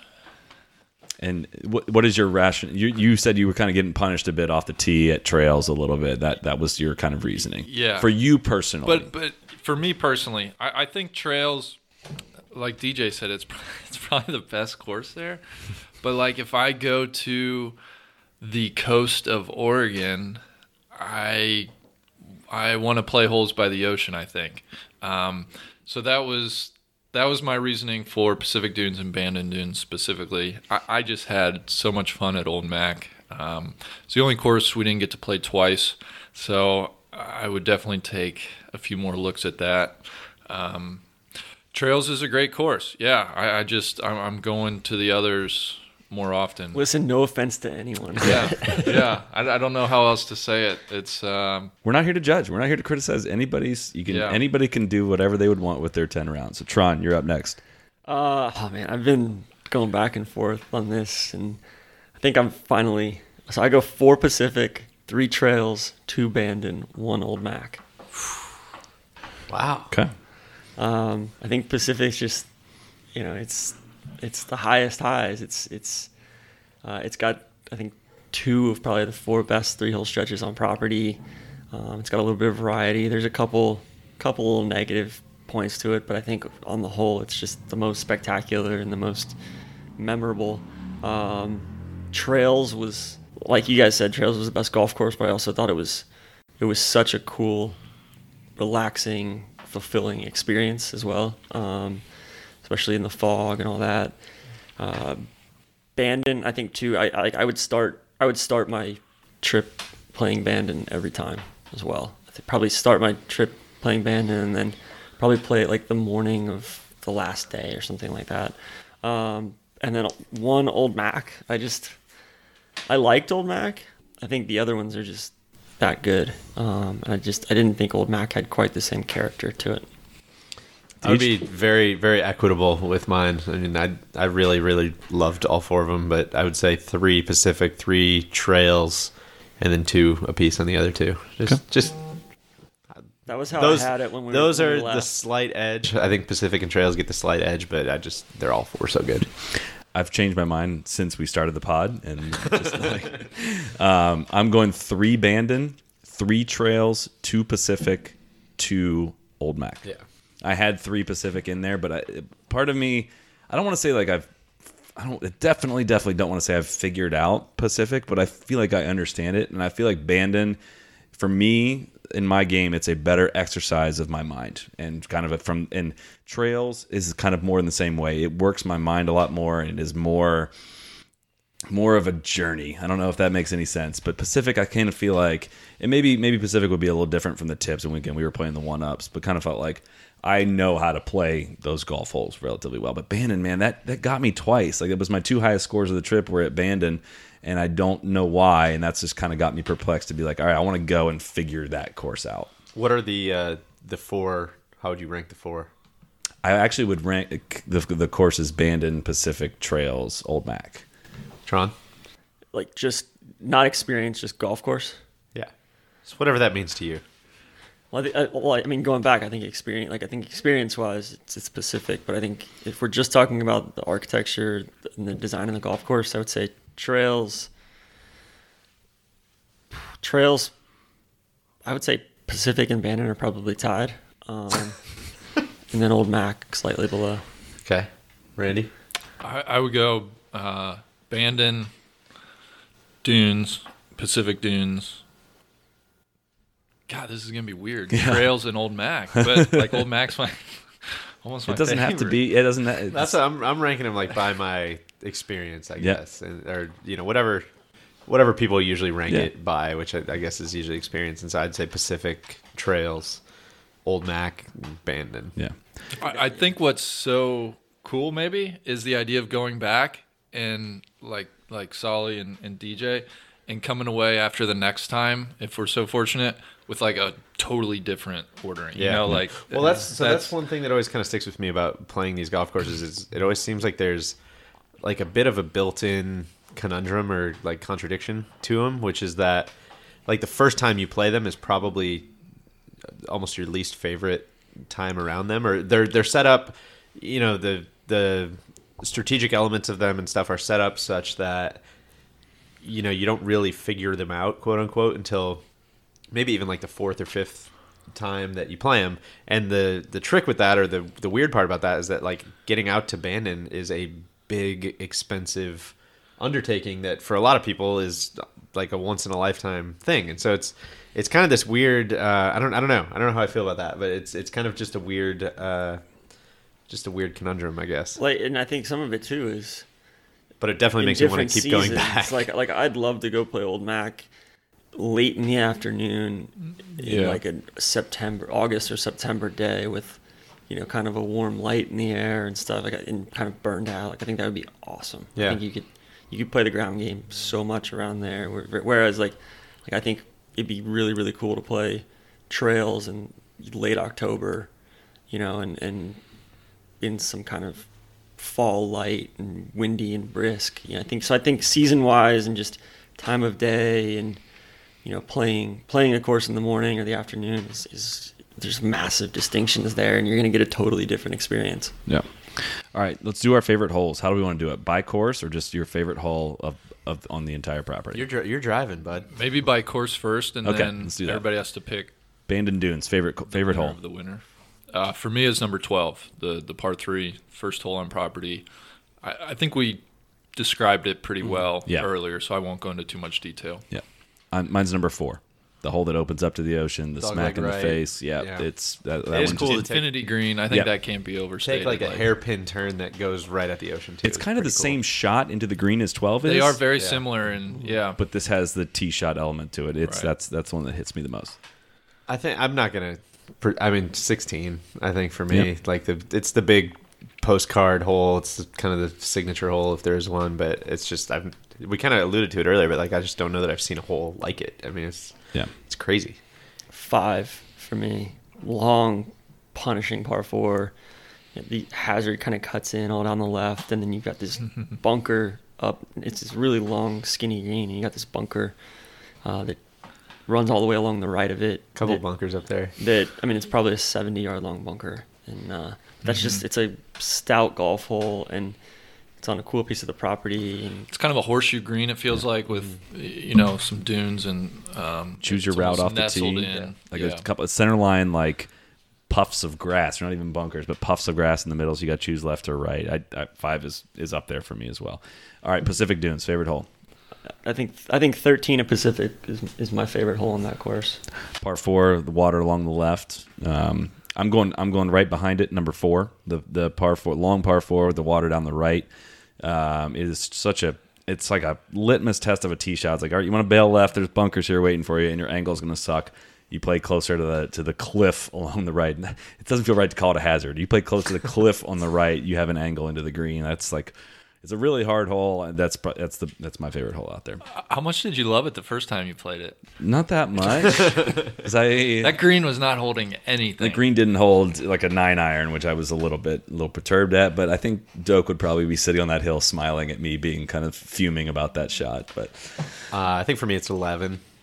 And what what is your ration? You you said you were kind of getting punished a bit off the tee at Trails a little bit. That that was your kind of reasoning. Yeah. For you personally. But but for me personally, I, I think Trails, like D J said, it's it's probably the best course there. But like if I go to the coast of Oregon, I I want to play holes by the ocean, I think. Um, so that was. That was my reasoning for Pacific Dunes and Bandon Dunes specifically. I, I just had so much fun at Old Mac. Um, it's the only course we didn't get to play twice, so I would definitely take a few more looks at that. Um, Trails is a great course. Yeah, I, I just I'm, I'm going to the others more often. Listen, no offense to anyone. Yeah, yeah. I, I don't know how else to say it. It's um, we're not here to judge. We're not here to criticize anybody's. You can Yeah. anybody can do whatever they would want with their ten rounds. So Tron, you're up next. Uh, oh man, I've been going back and forth on this, and I think I'm finally. So I go four Pacific, three Trails, two Bandon, one Old Mac. Wow. Okay. Um, I think Pacific's just, you know, it's it's the highest highs. It's it's uh, it's got I think two of probably the four best three hole stretches on property. Um, it's got a little bit of variety. There's a couple couple little negative points to it, but I think on the whole, it's just the most spectacular and the most memorable. Um, Trails was, like you guys said, Trails was the best golf course, but I also thought it was it was such a cool, relaxing, fulfilling experience as well, um, especially in the fog and all that. Uh, Bandon, I think too. I, I I would start I would start my trip playing Bandon every time as well. I think probably start my trip playing Bandon and then probably play it like the morning of the last day or something like that. Um, and then one Old Mac. I just I liked Old Mac. I think the other ones are just that good. Um, and I just I didn't think Old Mac had quite the same character to it. I would be very, very equitable with mine. I mean, I I really, really loved all four of them, but I would say three Pacific, three Trails, and then two apiece on the other two. Just, okay. just that was how those, I had it when we. Those when are we left. the slight edge. I think Pacific and Trails get the slight edge, but I just they're all four so good. I've changed my mind since we started the pod, and just like, um, I'm going three Bandon, three Trails, two Pacific, two Old Mac. Yeah. I had three Pacific in there, but I, part of me, I don't want to say like I've, I don't definitely, definitely don't want to say I've figured out Pacific, but I feel like I understand it. And I feel like Bandon, for me, in my game, it's a better exercise of my mind and kind of a, from, and Trails is kind of more in the same way. It works my mind a lot more and is more, more of a journey. I don't know if that makes any sense, but Pacific, I kind of feel like, and maybe, maybe Pacific would be a little different from the tips and weekend we were playing the one ups, but kind of felt like, I know how to play those golf holes relatively well. But Bandon, man, that, that got me twice. Like, it was my two highest scores of the trip were at Bandon, and I don't know why. And that's just kind of got me perplexed to be like, all right, I want to go and figure that course out. What are the uh, the four? How would you rank the four? I actually would rank the the courses Bandon, Pacific, Trails, Old Mac. Tron? Like, just not experience, just golf course? Yeah. So whatever that means to you. Well, I, think, I, well, I mean, going back, I think experience, like I think experience-wise, it's, it's Pacific. But I think if we're just talking about the architecture and the design of the golf course, I would say Trails. Trails. I would say Pacific and Bandon are probably tied, um, and then Old Mac slightly below. Okay, Randy. I, I would go uh, Bandon, Dunes, Pacific Dunes. God, this is gonna be weird. Yeah. Trails and Old Mac, but like Old Mac's my almost my It doesn't have to favorite. be. It doesn't. It's, That's what I'm I'm ranking them like by my experience, I Yeah. guess, and or you know whatever whatever people usually rank Yeah. it by, which I, I guess is usually experience. And so I'd say Pacific, Trails, Old Mac, and Bandon. yeah. I, I think what's so cool maybe is the idea of going back and like like Solly and, and D J and coming away after the next time, if we're so fortunate, with like a totally different ordering. You Yeah. know, like Well, that's so that's, one thing that always kind of sticks with me about playing these golf courses is it always seems like there's like a bit of a built-in conundrum or like contradiction to them, which is that like the first time you play them is probably almost your least favorite time around them, or they're they're set up, you know, the the strategic elements of them and stuff are set up such that you know you don't really figure them out, quote unquote, until maybe even like the fourth or fifth time that you play them. And the the trick with that, or the the weird part about that, is that like getting out to Bandon is a big, expensive undertaking that for a lot of people is like a once in a lifetime thing. And so it's it's kind of this weird. Uh, I don't I don't know I don't know how I feel about that, but it's it's kind of just a weird uh, just a weird conundrum, I guess. Like, and I think some of it too is. But it definitely in makes you want different to keep going seasons. back. Like like I'd love to go play Old Mac late in the afternoon, in Yeah. like a September, August or September day with, you know, kind of a warm light in the air and stuff. Like and kind of burned out. Like I think that would be awesome. Yeah. I think you could you could play the ground game so much around there. Whereas like like I think it'd be really really cool to play trails in late October, you know, and and in some kind of fall light and windy and brisk. You know, I think so. I think season wise and just time of day and you know playing playing a course in the morning or the afternoon is, is there's massive distinctions there, and you're going to get a totally different experience. Yeah. All right, let's do our favorite holes. How do we want to do it? By course or just your favorite hole of, of on the entire property? You're dri- you're driving, bud. maybe by course first, and Okay, then let's do that. everybody has to pick Bandon Dunes, favorite favorite winner hole. of the winner. Uh, for me, is number twelve, the the par three, first hole on property. I, I think we described it pretty well Yeah. earlier, so I won't go into too much detail. Yeah. Um, mine's number four. The hole that opens up to the ocean, the Dog smack leg in the right. face. Yeah, Yeah. it's that, that It is one cool just- to take- Infinity Green, I think Yeah. that can't be overstated. Take like a hairpin turn that goes right at the ocean too. It's kind of the pretty cool. same shot into the green as twelve is. They are very Yeah. similar, and yeah, but this has the tee shot element to it. It's Right. that's that's one that hits me the most. I think I'm not gonna. per- I mean, sixteen. I think for me, Yep. like the it's the big postcard hole. It's the, kind of the signature hole if there's one. But it's just I've we kind of alluded to it earlier, but like I just don't know that I've seen a hole like it. I mean, it's Yeah. it's crazy. Five for me. Long, punishing par four. You know, the hazard kind of cuts in all down the left, and then you've got this bunker up. It's this really long, skinny green, and you got this bunker uh, that runs all the way along the right of it. Couple that, bunkers up there. That I mean, it's probably a seventy-yard long bunker, and uh, that's just it's a stout golf hole, and it's on a cool piece of the property. And it's kind of a horseshoe green. It feels like with you know some dunes and um, Choose your it's route almost off the nestled tee. in. Like yeah. a couple of center line like puffs of grass, or not even bunkers, but puffs of grass in the middle. So you got to choose left or right. I, I, five is is up there for me as well. All right, Pacific Dunes, favorite hole. I think I think thirteen at Pacific is, is my favorite hole in that course. Par four, the water along the left. Um, I'm going. I'm going right behind it. Number four, the the par four, long par four, with the water down the right. Um, it is such a. It's like a litmus test of a tee shot. It's like, all right, you want to bail left. There's bunkers here waiting for you, and your angle is going to suck. You play closer to the to the cliff along the right. It doesn't feel right to call it a hazard. You play close to the cliff on the right. You have an angle into the green. That's like. It's a really hard hole. That's pro- that's the that's my favorite hole out there. How much did you love it the first time you played it? Not that much. 'Cause I That green was not holding anything. the green didn't hold like a nine iron, which I was a little bit a little perturbed at. But I think Doak would probably be sitting on that hill, smiling at me, being kind of fuming about that shot. But Uh, I think for me it's eleven.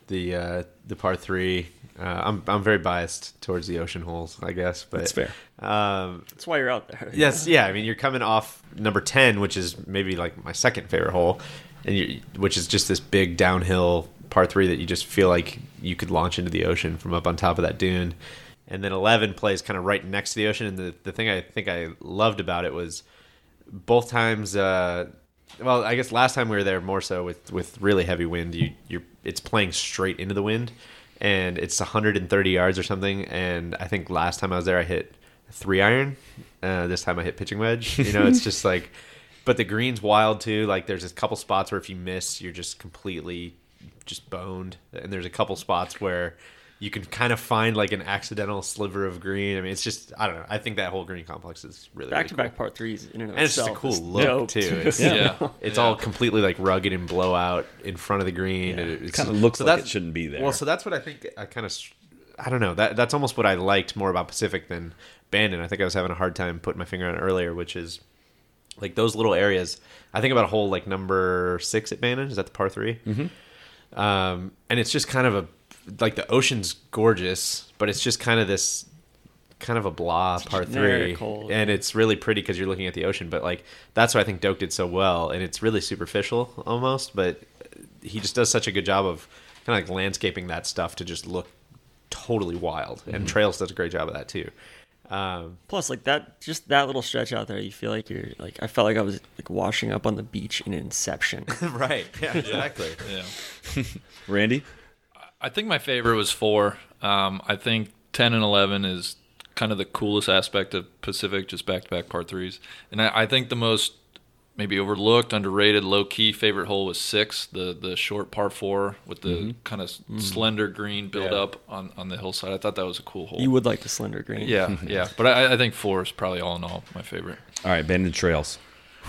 the uh, the par three. Uh, I'm I'm very biased towards the ocean holes, I guess. But That's fair. Um, That's why you're out there. yes, yeah. I mean, you're coming off number ten, which is maybe like my second favorite hole, and you, which is just this big downhill par three that you just feel like you could launch into the ocean from up on top of that dune. And then eleven plays kind of right next to the ocean. And the, the thing I think I loved about it was both times. Uh, well, I guess last time we were there more so with, with really heavy wind. You you're it's playing straight into the wind, and it's one hundred thirty yards or something. And I think last time I was there, I hit a three iron. Uh, this time I hit pitching wedge. You know, it's just like, but the green's wild too. Like there's a couple spots where if you miss, you're just completely just boned. And there's a couple spots where you can kind of find like an accidental sliver of green. I mean, it's just, I don't know. I think that whole green complex is really, Back really to cool. back par threes in and of And it's just a itself cool is look dope, too. It's, Yeah. it's Yeah. all completely like rugged and blowout in front of the green. And It it's, kind of looks so like that's- it shouldn't be there. Well, so that's what I think. I kind of, I don't know. That that's almost what I liked more about Pacific than Bandon. I think I was having a hard time putting my finger on it earlier, which is like those little areas. I think about a hole like number six at Bandon. Is that the par three? Mm-hmm. Um, and it's just kind of a like the ocean's gorgeous, but it's just kind of this kind of a blah par three, generic hole. and it's really pretty because you're looking at the ocean. But like that's what I think Doak did so well, and it's really superficial almost, but he just does such a good job of kind of like landscaping that stuff to just look totally wild. And Trails does a great job of that too. Um, Plus, like that, just that little stretch out there, you feel like you're like I felt like I was like washing up on the beach in Inception. right? Yeah, exactly. Yeah. Randy? I think my favorite was four. Um, I think ten and eleven is kind of the coolest aspect of Pacific, just back-to-back par threes. And I, I think the most maybe overlooked, underrated, low-key favorite hole was six, the the short par four with the mm-hmm. kind of mm-hmm. slender green build yeah. up on, on the hillside. I thought that was a cool hole. You would like the slender green. Yeah, yeah. But I, I think four is probably all in all my favorite. All right, Bandon Trails.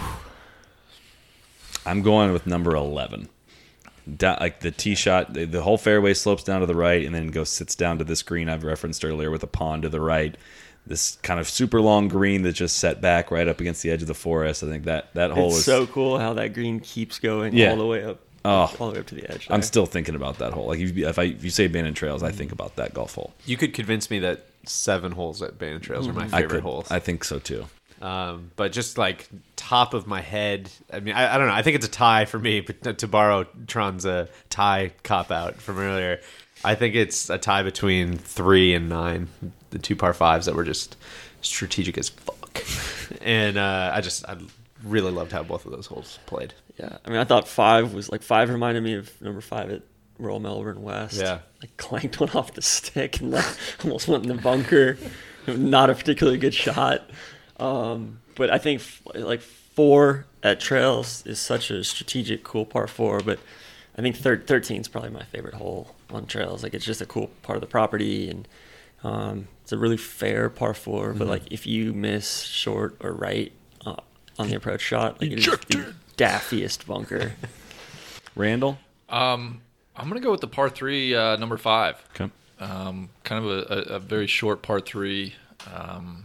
I'm going with number eleven. Down, like the tee shot, the, the whole fairway slopes down to the right and then goes sits down to this green I've referenced earlier with a pond to the right. This kind of super long green that just set back right up against the edge of the forest. I think that that hole It's is so cool how that green keeps going Yeah. all the way up, Oh. all the way up to the edge. I'm there. still thinking about that hole. Like if you, if, I, if you say Bandon Trails, I think about that golf hole. You could convince me that seven holes at Bandon Trails are my I favorite could, holes. I think so too. Um, but just like top of my head, I mean, I, I don't know. I think it's a tie for me. But to borrow Tron's uh, tie cop out from earlier, I think it's a tie between three and nine, the two par fives that were just strategic as fuck. And uh, I just I really loved how both of those holes played. Yeah, I mean, I thought five was like five reminded me of number five at Royal Melbourne West. Yeah. Like clanked one off the stick and that almost went in the bunker. Not a particularly good shot. Um, but I think f- like four at Trails is such a strategic, cool par four. But I think thir- thirteen is probably my favorite hole on Trails. Like it's just a cool part of the property, and um, it's a really fair par four. But like if you miss short or right uh, on the approach shot, like it is the daffiest bunker. Randall? Um, I'm going to go with the par three, uh, number five. Okay. Um, kind of a, a, a very short par three. Um,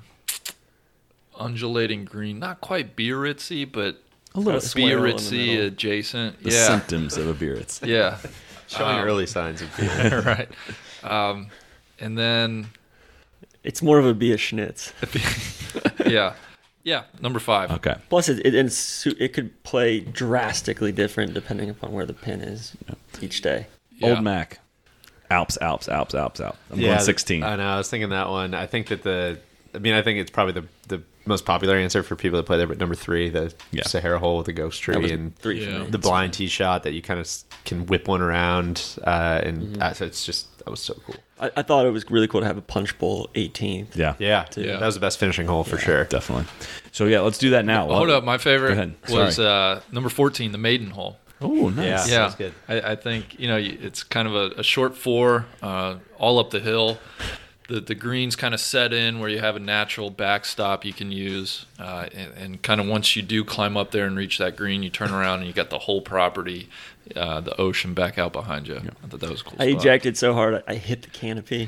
undulating green, not quite Biarritzy, but A little swale in the Biarritzy middle. adjacent. The yeah, symptoms of a Biarritz. yeah, Showing Um, early signs of being. right. Um, and then It's more of a Bia Schnitz. yeah, yeah, number five. Okay. Plus, it it, it's, su- it could play drastically different depending upon where the pin is each day. Yeah. Old Mac. Alps, Alps, Alps, Alps, Alps. I'm going sixteen. I know. I was thinking that one. I think that the. I mean, I think it's probably the the most popular answer for people that play there. But number three, the Yeah. Sahara hole with the ghost That tree was and three Yeah. for me. the blind tee shot that you kind of can whip one around, uh, and Mm-hmm. uh, so it's just that was so cool. I, I thought it was really cool to have a punch bowl eighteenth. Yeah. Yeah, Yeah. that was the best finishing hole for sure. Definitely. So, yeah, let's do that now. Hold What- up, my favorite Go ahead. was Sorry. uh, number fourteen, the maiden hole. Oh, nice. Yeah. Yeah, Sounds good. I, I think you know you- it's kind of a, a short four, uh, all up the hill. The the greens kind of set in where you have a natural backstop you can use, uh, and, and kind of once you do climb up there and reach that green, you turn around and you got the whole property, uh, the ocean back out behind you. I thought that was a cool. I spot. ejected so hard I, I hit the canopy.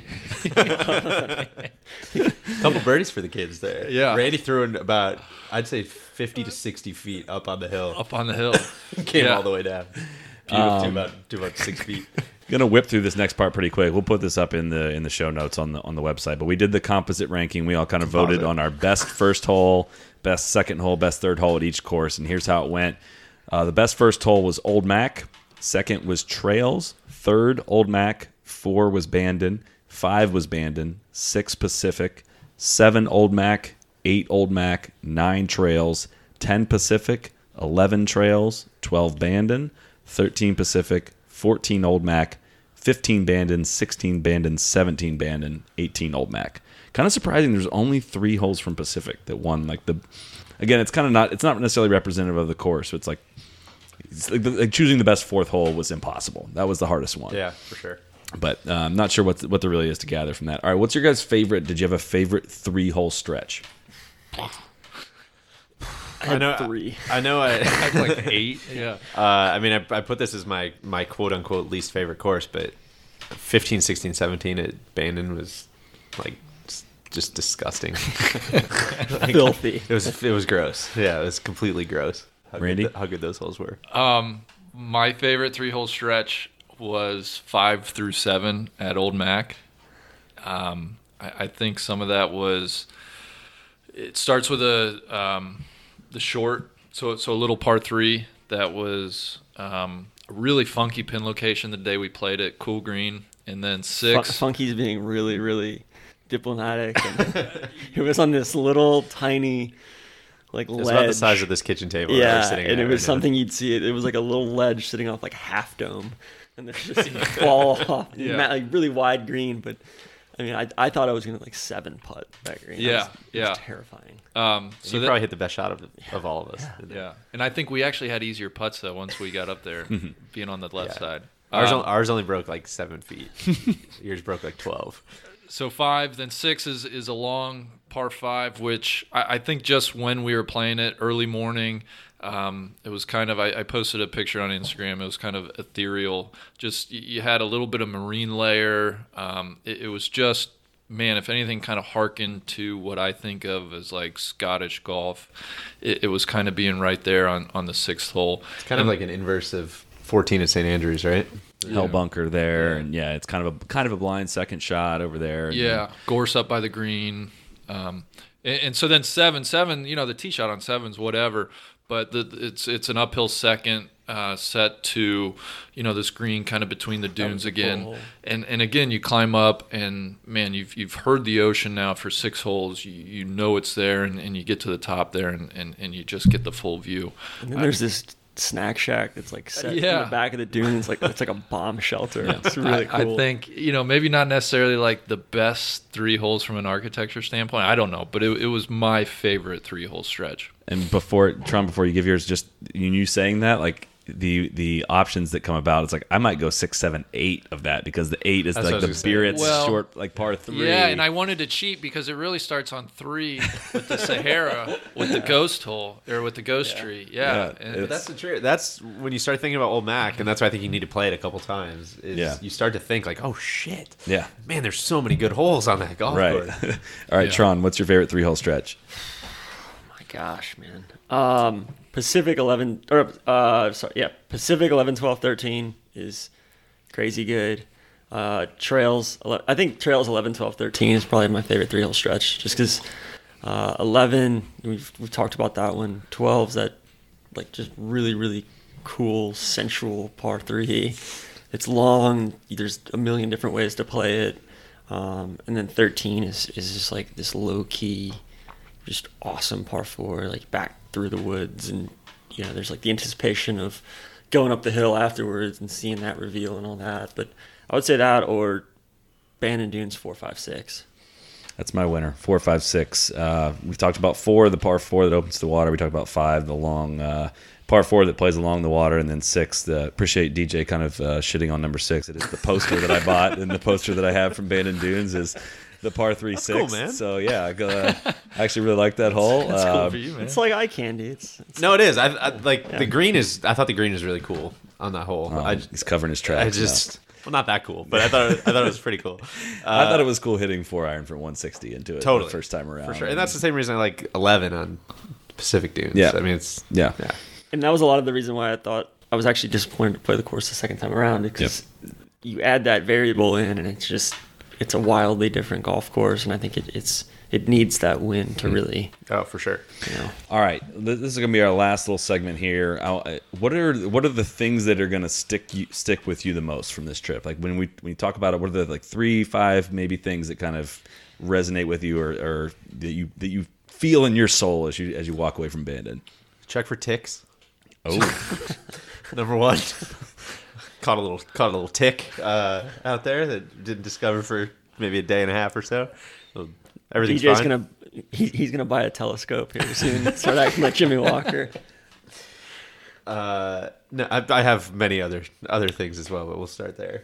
Couple birdies for the kids there. Yeah. Randy threw in about I'd say fifty to sixty feet up on the hill. up on the hill. Came Yeah. all the way down. Beautiful, to about to about six feet. Gonna whip through this next part pretty quick. We'll put this up in the in the show notes on the on the website. But we did the composite ranking. We all kind of voted on our best first hole, best second hole, best third hole at each course. And here's how it went. Uh, the best first hole was Old Mac. Second was Trails. Third, Old Mac. Four was Bandon. Five was Bandon. Six, Pacific. Seven, Old Mac. Eight, Old Mac. Nine, Trails. Ten, Pacific. Eleven, Trails. Twelve, Bandon. Thirteen, Pacific. fourteen, Old Mac. Fifteen, Bandon. Sixteen, Bandon. Seventeen, Bandon. Eighteen, Old Mac. Kind of surprising. There's only three holes from Pacific that won. Like the, again, it's kind of not. It's not necessarily representative of the course. It's like, it's like, like choosing the best fourth hole was impossible. That was the hardest one. Yeah, for sure. But uh, I'm not sure what what there really is to gather from that. All right, what's your guys' favorite? Did you have a favorite three hole stretch? I had I know three. I know. I, I'd like eight. Yeah. uh, I mean, I, I put this as my my quote unquote least favorite course, but fifteen, sixteen, seventeen at Bandon was like s- just disgusting. Like, Filthy. It was it was gross. Yeah, it was completely gross. How Randy? good, how good those holes were. Um, my favorite three-hole stretch was five through seven at Old Mac. Um, I, I think some of that was. It starts with a um, the short, so so a little par three that was um, a really funky pin location the day we played it, cool green, and then six. Fun- Funky's being really, really diplomatic. And it was on this little tiny, like It was ledge. about the size of this kitchen table. that we're Yeah, sitting and at it right was now. something you'd see. It, it was like a little ledge sitting off like half dome, and there's just fall off. Yeah. Ma- like really wide green, but I mean, I I thought I was gonna like seven putt that green. Yeah, That was, it was yeah. terrifying. Um, So so you that, probably hit the best shot of of all of us. yeah, and I think we actually had easier putts though once we got up there, being on the left Yeah. side. Ours, Um, on- ours only broke like seven feet. Yours broke like twelve. So five, then six is, is a long par five, which I, I think just when we were playing it early morning, um, it was kind of, I, I posted a picture on Instagram. It was kind of ethereal. Just, you, you had a little bit of marine layer. Um, it, it was just, man, if anything, kind of harkened to what I think of as like Scottish golf. It, it was kind of being right there on, on the sixth hole. It's kind of like an inverse of fourteen at Saint Andrews, right? Hell bunker there, and yeah, it's kind of a kind of a blind second shot over there. And Yeah, Gorse up by the green, um, and, and so then seven, seven. You know, the tee shot on sevens, whatever. But the, it's it's an uphill second uh, set to, you know, this green kind of between the dunes again, cool. and and again you climb up, and man, you've you've heard the ocean now for six holes. You, you know it's there, and, and you get to the top there, and, and, and you just get the full view. And then there's this snack shack that's like set in Yeah. the back of the dune. It's like it's like a bomb shelter. It's really I, cool. I think, you know, maybe not necessarily like the best three holes from an architecture standpoint. I don't know, but it, it was my favorite three hole stretch. And before Tron, before you give yours, just you, you saying that, like the the options that come about, it's like I might go six, seven, eight of that because the eight is That's what like I the was gonna say. Biarritz Well, short, like par three. Yeah, and I wanted to cheat because it really starts on three with the Sahara, with the ghost hole, or with the ghost tree. Yeah. Yeah, and it's- But that's the truth. That's when you start thinking about Old Mac, and that's why I think you need to play it a couple times. Is Yeah. you start to think like, oh shit, Yeah. man, there's so many good holes on that golf right. course. All right, Yeah. Tron, what's your favorite three hole stretch? my gosh, man. Um, Pacific eleven or uh, sorry, yeah, Pacific eleven, twelve, thirteen is crazy good. Uh, Trails, ele- I think Trails eleven, twelve, thirteen is probably my favorite three hole stretch, just because uh, eleven we've we've talked about that one. twelve's that like just really really cool sensual par three. It's long. There's a million different ways to play it. Um, and then thirteen is, is just like this low key, just awesome par four, like back through the woods, and you know, there's like the anticipation of going up the hill afterwards and seeing that reveal and all that. But I would say that or Bandon Dunes four, five, six. That's my winner. Four, five, six. Uh, we talked about four, the par four that opens the water. We talked about five, the long uh, par four that plays along the water, and then six. The, appreciate D J kind of uh, shitting on number six. It is the poster that I bought, and the poster that I have from Bandon Dunes is the par three That's six. cool, man. So yeah, I, go, uh, I actually really like that hole. That's cool Uh, for you, man. It's like eye candy. It's, it's No, it is. I, I like the green is. I thought the green was really cool on that hole. oh, I, he's covering his I tracks. just well, not that cool, but I thought it, I thought it was pretty cool. Uh, I thought it was cool hitting four iron for one sixty into it totally the first time around. for sure, and that's the same reason I like eleven on Pacific Dunes. Yeah. I mean it's yeah. yeah. and that was a lot of the reason why I thought I was actually disappointed to play the course the second time around because you add that variable in, and it's just it's a wildly different golf course, and I think it, it's it needs that wind to really. Oh, for sure. You know. All right, this is going to be our last little segment here. I'll, what are what are the things that are going to stick you, stick with you the most from this trip? Like when we when you talk about it, what are the like three, five, maybe things that kind of resonate with you, or, or that you that you feel in your soul as you as you walk away from Bandon? Check for ticks. Oh, number one. Caught a little caught a little tick uh, out there that didn't discover for maybe a day and a half or so. so everything's D J's fine. gonna he, he's gonna buy a telescope here soon. Start acting like Jimmy Walker. Uh, no, I, I have many other other things as well, but we'll start there.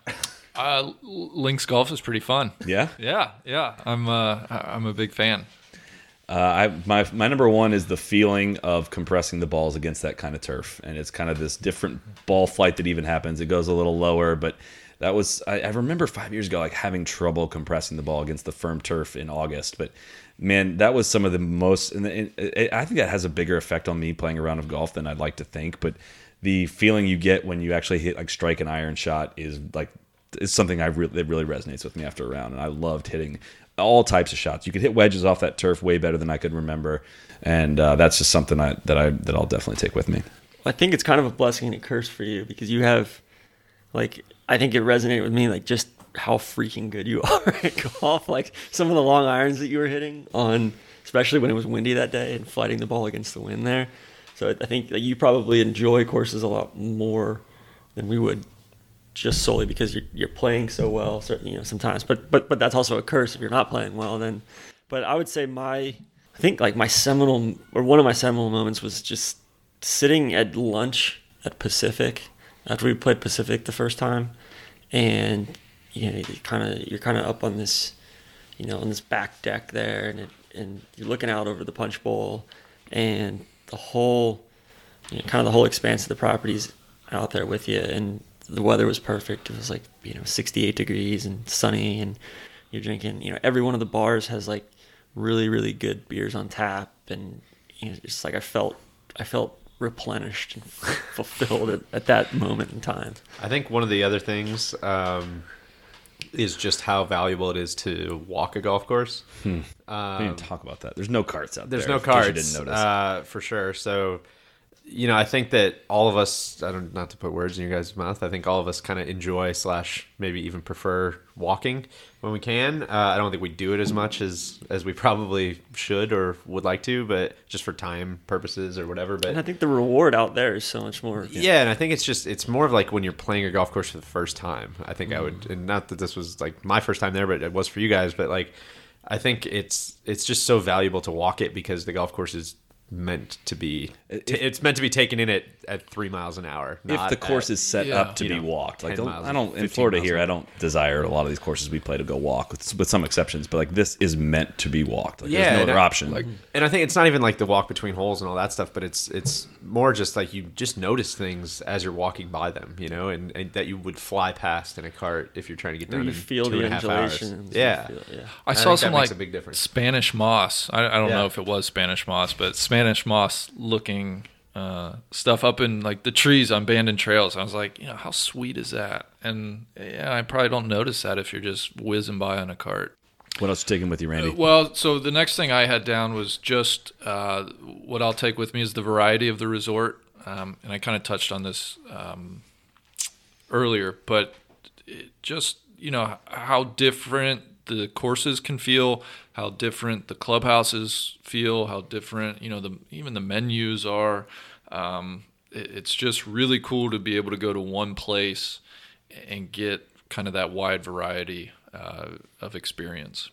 Uh, Links golf is pretty fun. yeah. Yeah, yeah. I'm uh, I'm a big fan. Uh, I my my number one is the feeling of compressing the balls against that kind of turf, and it's kind of this different ball flight that even happens. It goes a little lower, but that was I, I remember five years ago like having trouble compressing the ball against the firm turf in August. But man, that was some of the most. And it, it, I think that has a bigger effect on me playing a round of golf than I'd like to think. But the feeling you get when you actually hit like strike an iron shot is like is something I really that really resonates with me after a round, and I loved hitting all types of shots. You could hit wedges off that turf way better than I could remember, and uh, that's just something I, that I that I'll definitely take with me. I think it's kind of a blessing and a curse for you because you have, like, I think it resonated with me, like, just how freaking good you are at golf. Like, some of the long irons that you were hitting on, especially when it was windy that day and fighting the ball against the wind there. So I think that you probably enjoy courses a lot more than we would, just solely because you're you're playing so well, certainly, you know, sometimes. But but but that's also a curse if you're not playing well. Then, but I would say my, I think like my seminal or one of my seminal moments was just sitting at lunch at Pacific after we played Pacific the first time, and you know, you kind of you're kind of up on this, you know, on this back deck there, and it, and you're looking out over the punch bowl, and the whole, you know, kind of the whole expanse of the property's out there with you, and the weather was perfect. It was like, you know, sixty-eight degrees and sunny, and you're drinking, you know, every one of the bars has like really, really good beers on tap, and you know, it's like I felt, I felt replenished and fulfilled at, at that moment in time. I think one of the other things um, is just how valuable it is to walk a golf course. Hmm. Um, we didn't talk about that. There's no carts out there's there. no in case carts. You didn't notice. Uh, for sure. So, you know, I think that all of us, I don't, not to put words in your guys' mouth, I think all of us kind of enjoy slash maybe even prefer walking when we can. Uh, I don't think we do it as much as, as we probably should or would like to, but just for time purposes or whatever. But And I think the reward out there is so much more. yeah, and I think it's just, it's more of like when you're playing a golf course for the first time. I think I would, and not that this was like my first time there, but it was for you guys, but like, I think it's, it's just so valuable to walk it because the golf course is meant to be If- it's meant to be taken in at, at three miles an hour. if not the course at- is set yeah, up to you be know, walked, like ten the- miles, I don't in fifteen Florida miles here, an I hour. don't desire a lot of these courses we play to go walk, with, with some exceptions. But like this is meant to be walked. Like, Yeah, there's no and other I- option. like- and I think it's not even like the walk between holes and all that stuff, but it's it's more just like you just notice things as you're walking by them, you know, and, and that you would fly past in a cart if you're trying to get Where done you in feel two the and a half hours. undulations. Yeah. You feel- yeah. I, I saw think some that makes like a big difference. Spanish moss. I, I don't Yeah. know if it was Spanish moss, but Spanish moss looking uh, stuff up in like the trees on Bandon trails. I was like, you know, how sweet is that? And yeah, I probably don't notice that if you're just whizzing by on a cart. What else you taking with you, Randy? Well, so the next thing I had down was just uh, what I'll take with me is the variety of the resort. Um, and I kind of touched on this um, earlier, but it just, you know, how different the courses can feel, how different the clubhouses feel, how different, you know, the even the menus are. Um, it, it's just really cool to be able to go to one place and get kind of that wide variety uh, of experience.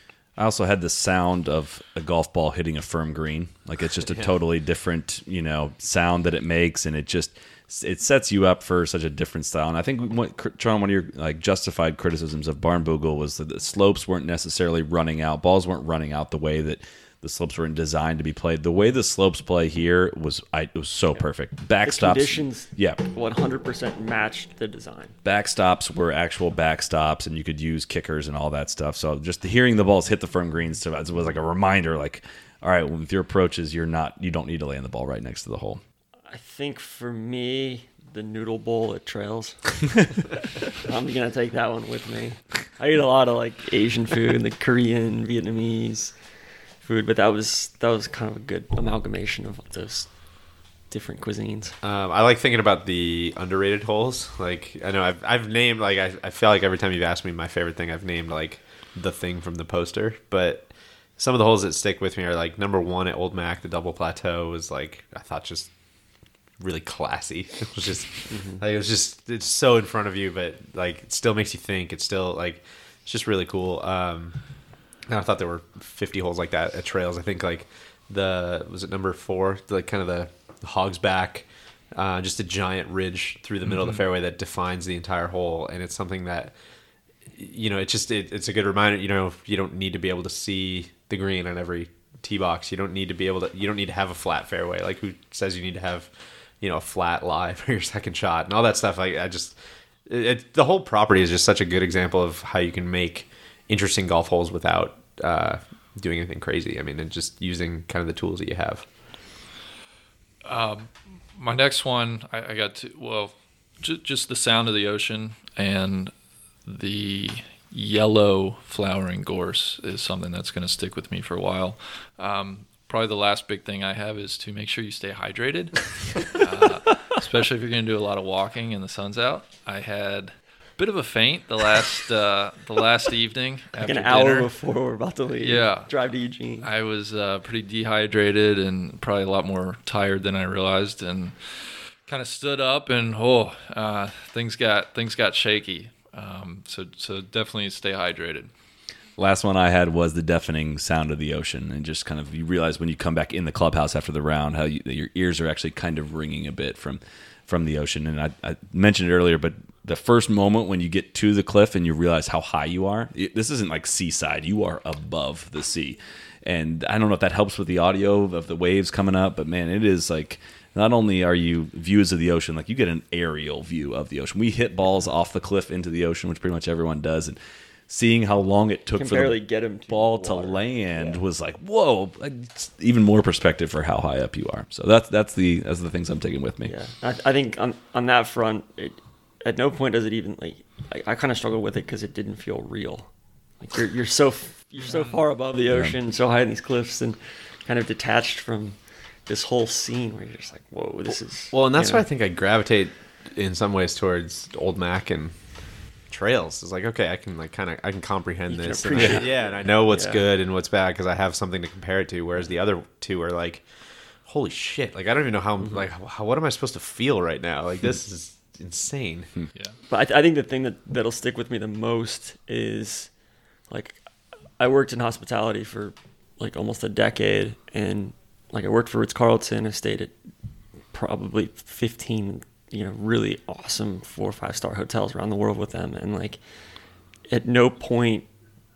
I also had the sound of a golf ball hitting a firm green. Like it's just a totally different, you know, sound that it makes, and it just it sets you up for such a different style. And I think what, Tron, one of your like justified criticisms of Barnbougle was that the slopes weren't necessarily running out, balls weren't running out the way that the slopes were designed to be played. The way the slopes play here was I, it was so perfect. The Backstops, conditions yeah, one hundred percent matched the design. backstops were actual backstops, and you could use kickers and all that stuff. So just hearing the balls hit the firm greens to us was like a reminder, like, all right, well, with your approaches, you're not, you don't need to land the ball right next to the hole. I think for me, the noodle bowl at Trails. I'm gonna take that one with me. I eat a lot of like Asian food, the Korean, Vietnamese food, but that was that was kind of a good amalgamation of those different cuisines. Um, I like thinking about the underrated holes. Like I know I've I've named like I I feel like every time you've asked me my favorite thing, I've named like the thing from the poster. But some of the holes that stick with me are like number one at Old Mac, the double plateau was like I thought just really classy. It was just mm-hmm. like it was just it's so in front of you, but like it still makes you think. It's still like it's just really cool. Um, and I thought there were fifty holes like that at Trails. I think like the was it number four, like kind of the Hog's Back, uh, just a giant ridge through the middle mm-hmm. of the fairway that defines the entire hole, and it's something that you know it's just it, it's a good reminder. You know, you don't need to be able to see the green on every tee box. You don't need to be able to. You don't need to have a flat fairway. Like who says you need to have you know a flat lie for your second shot and all that stuff? Like I just it, it, the whole property is just such a good example of how you can make interesting golf holes without uh, doing anything crazy. I mean, and just using kind of the tools that you have. Um, my next one, I, I got to, well, j- just the sound of the ocean and the yellow flowering gorse is something that's going to stick with me for a while. Um, probably the last big thing I have is to make sure you stay hydrated, uh, especially if you're going to do a lot of walking and the sun's out. I had a bit of a faint the last uh, the last evening like after an hour dinner. before we're about to leave. Yeah, drive to Eugene. I was uh, pretty dehydrated and probably a lot more tired than I realized, and kind of stood up and oh, uh, things got things got shaky. Um, so so definitely stay hydrated. Last one I had was the deafening sound of the ocean, and just kind of you realize when you come back in the clubhouse after the round how you, your ears are actually kind of ringing a bit from from the ocean. And I, I mentioned it earlier, but the first moment when you get to the cliff and you realize how high you are, it, this isn't like seaside. You are above the sea. And I don't know if that helps with the audio of the waves coming up, but man, it is like not only are you views of the ocean, like you get an aerial view of the ocean. We hit balls off the cliff into the ocean, which pretty much everyone does. And seeing how long it took Can for barely the get him to ball the to water. land Yeah. was like, whoa, it's even more perspective for how high up you are. So that's that's the that's the things I'm taking with me. Yeah, I, I think on on that front, it, at no point does it even like I, I kind of struggled with it because it didn't feel real. Like you're you're so you're so far above the ocean, so high in these cliffs, and kind of detached from this whole scene where you're just like, whoa, this is Well, and that's you know. why I think I gravitate in some ways towards Old Mac and Trails. It's like, okay, I can like kind of I can comprehend You can this. And I- appreciate it. yeah, and I know what's Yeah. good and what's bad because I have something to compare it to. Whereas the other two are like, holy shit! Like I don't even know how Mm-hmm. like how, what am I supposed to feel right now? Like this is insane. Yeah. But I, th- I think the thing that that'll stick with me the most is like I worked in hospitality for like almost a decade, and like I worked for Ritz Carlton. I stayed at probably fifteen, you know, really awesome four or five star hotels around the world with them, and like at no point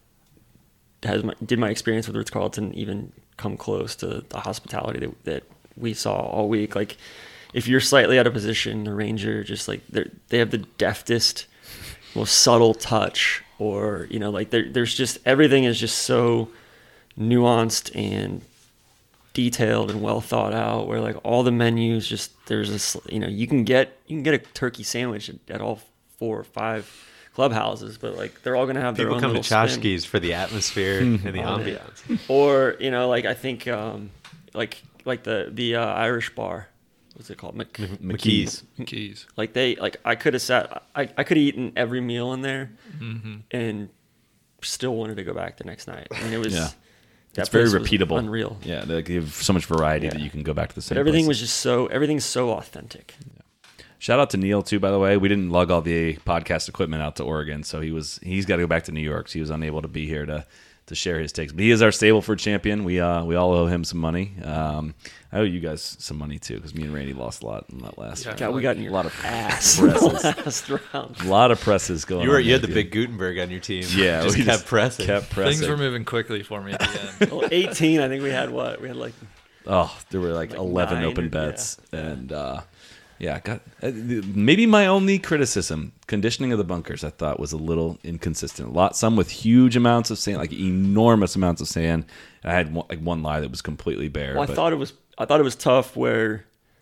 has my, did my experience with Ritz Carlton even come close to the hospitality that, that we saw all week. Like if you're slightly out of position, the ranger just like they they have the deftest, most subtle touch, or you know, like there there's just everything is just so nuanced and detailed and well thought out. Where like all the menus, just there's this, you know, you can get you can get a turkey sandwich at, at all four or five clubhouses, but like they're all gonna have their People own come to little spin Chashki's for the atmosphere and the on it. ambiance. Or you know, like I think um, like like the the uh, Irish bar, what's it called? Mc- McKee's. Keys. Like they like I could have sat I, I could have eaten every meal in there Mm-hmm. and still wanted to go back the next night. I mean, it was Yeah. that It's very place was repeatable. unreal. Yeah, they give so much variety Yeah. that you can go back to the same But everything places. was just so everything's so authentic. Shout out to Neil too, by the way. We didn't lug all the podcast equipment out to Oregon, so he was he's got to go back to New York. So he was unable to be here to to share his takes. But he is our Stableford champion. We uh we all owe him some money. Um, I owe you guys some money too because me and Randy lost a lot in that last. Yeah. round. God, we got in your a lot of ass presses. last round. A lot of presses going. You were on you had there, the dude. big Gutenberg on your team. Yeah, just we kept just pressing. Kept pressing. Things were moving quickly for me at the end. Well, eighteen, I think we had what? We had like Oh, there were like, Like eleven nine open or- bets, yeah. and uh, yeah, got uh, maybe my only criticism: conditioning of the bunkers. I thought was a little inconsistent. A lot, some with huge amounts of sand, like enormous amounts of sand. And I had one, like one lie that was completely bare. well, I but- thought it was I thought it was tough where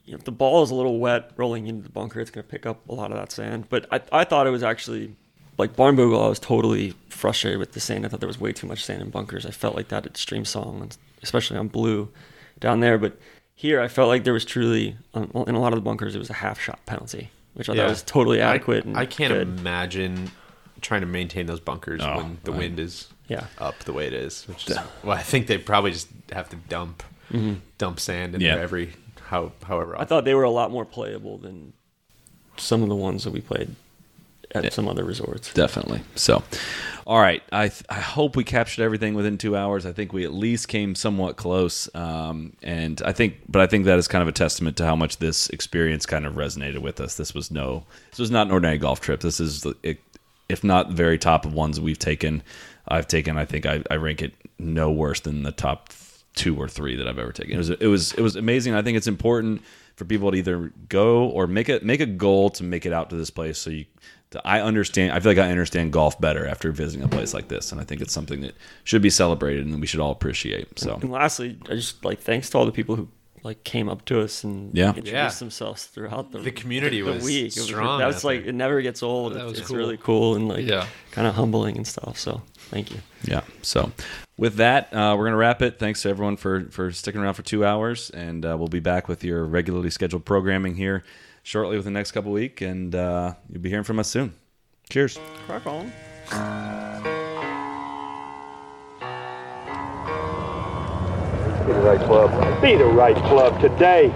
you know, if the ball is a little wet rolling into the bunker, it's going to pick up a lot of that sand. But I, I thought it was actually, like Barnbougle, I was totally frustrated with the sand. I thought there was way too much sand in bunkers. I felt like that at Stream Song, especially on Blue down there. But here, I felt like there was truly, um, in a lot of the bunkers, it was a half shot penalty, which I Yeah. thought was totally adequate. I, and I can't good. imagine trying to maintain those bunkers Oh, when the right. wind is Yeah. up the way it is. Which is well, I think they probably just have to dump Mm-hmm. dump sand in Yeah. there every how however often. I thought they were a lot more playable than some of the ones that we played at Yeah. some other resorts. Definitely. So, all right. I th- I hope we captured everything within two hours. I think we at least came somewhat close. Um, and I think, but I think that is kind of a testament to how much this experience kind of resonated with us. This was no, this was not an ordinary golf trip. This is, it, if not the very top of ones we've taken. I've taken. I think I, I rank it no worse than the top two or three that I've ever taken. It was it was it was amazing. I think it's important for people to either go or make it make a goal to make it out to this place. So you, to, I understand. I feel like I understand golf better after visiting a place like this, and I think it's something that should be celebrated and we should all appreciate. So, And lastly, I just like thanks to all the people who like came up to us and Yeah. introduced Yeah. themselves throughout the The community the was week. It was- strong That out was like there. it never gets old. That It's, was it's cool. really cool and like Yeah. kind of humbling and stuff. So thank you. yeah. So, with that, uh, we're gonna wrap it. Thanks to everyone for for sticking around for two hours, and uh, we'll be back with your regularly scheduled programming here shortly within the next couple of weeks, and uh, you'll be hearing from us soon. Cheers. Crack on. Be the right club. Be the right club today.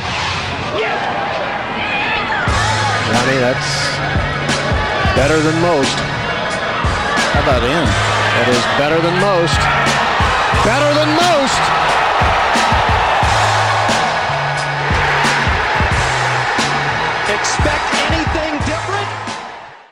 Johnny, that's better than most. How about in? That is better than most. Better than most.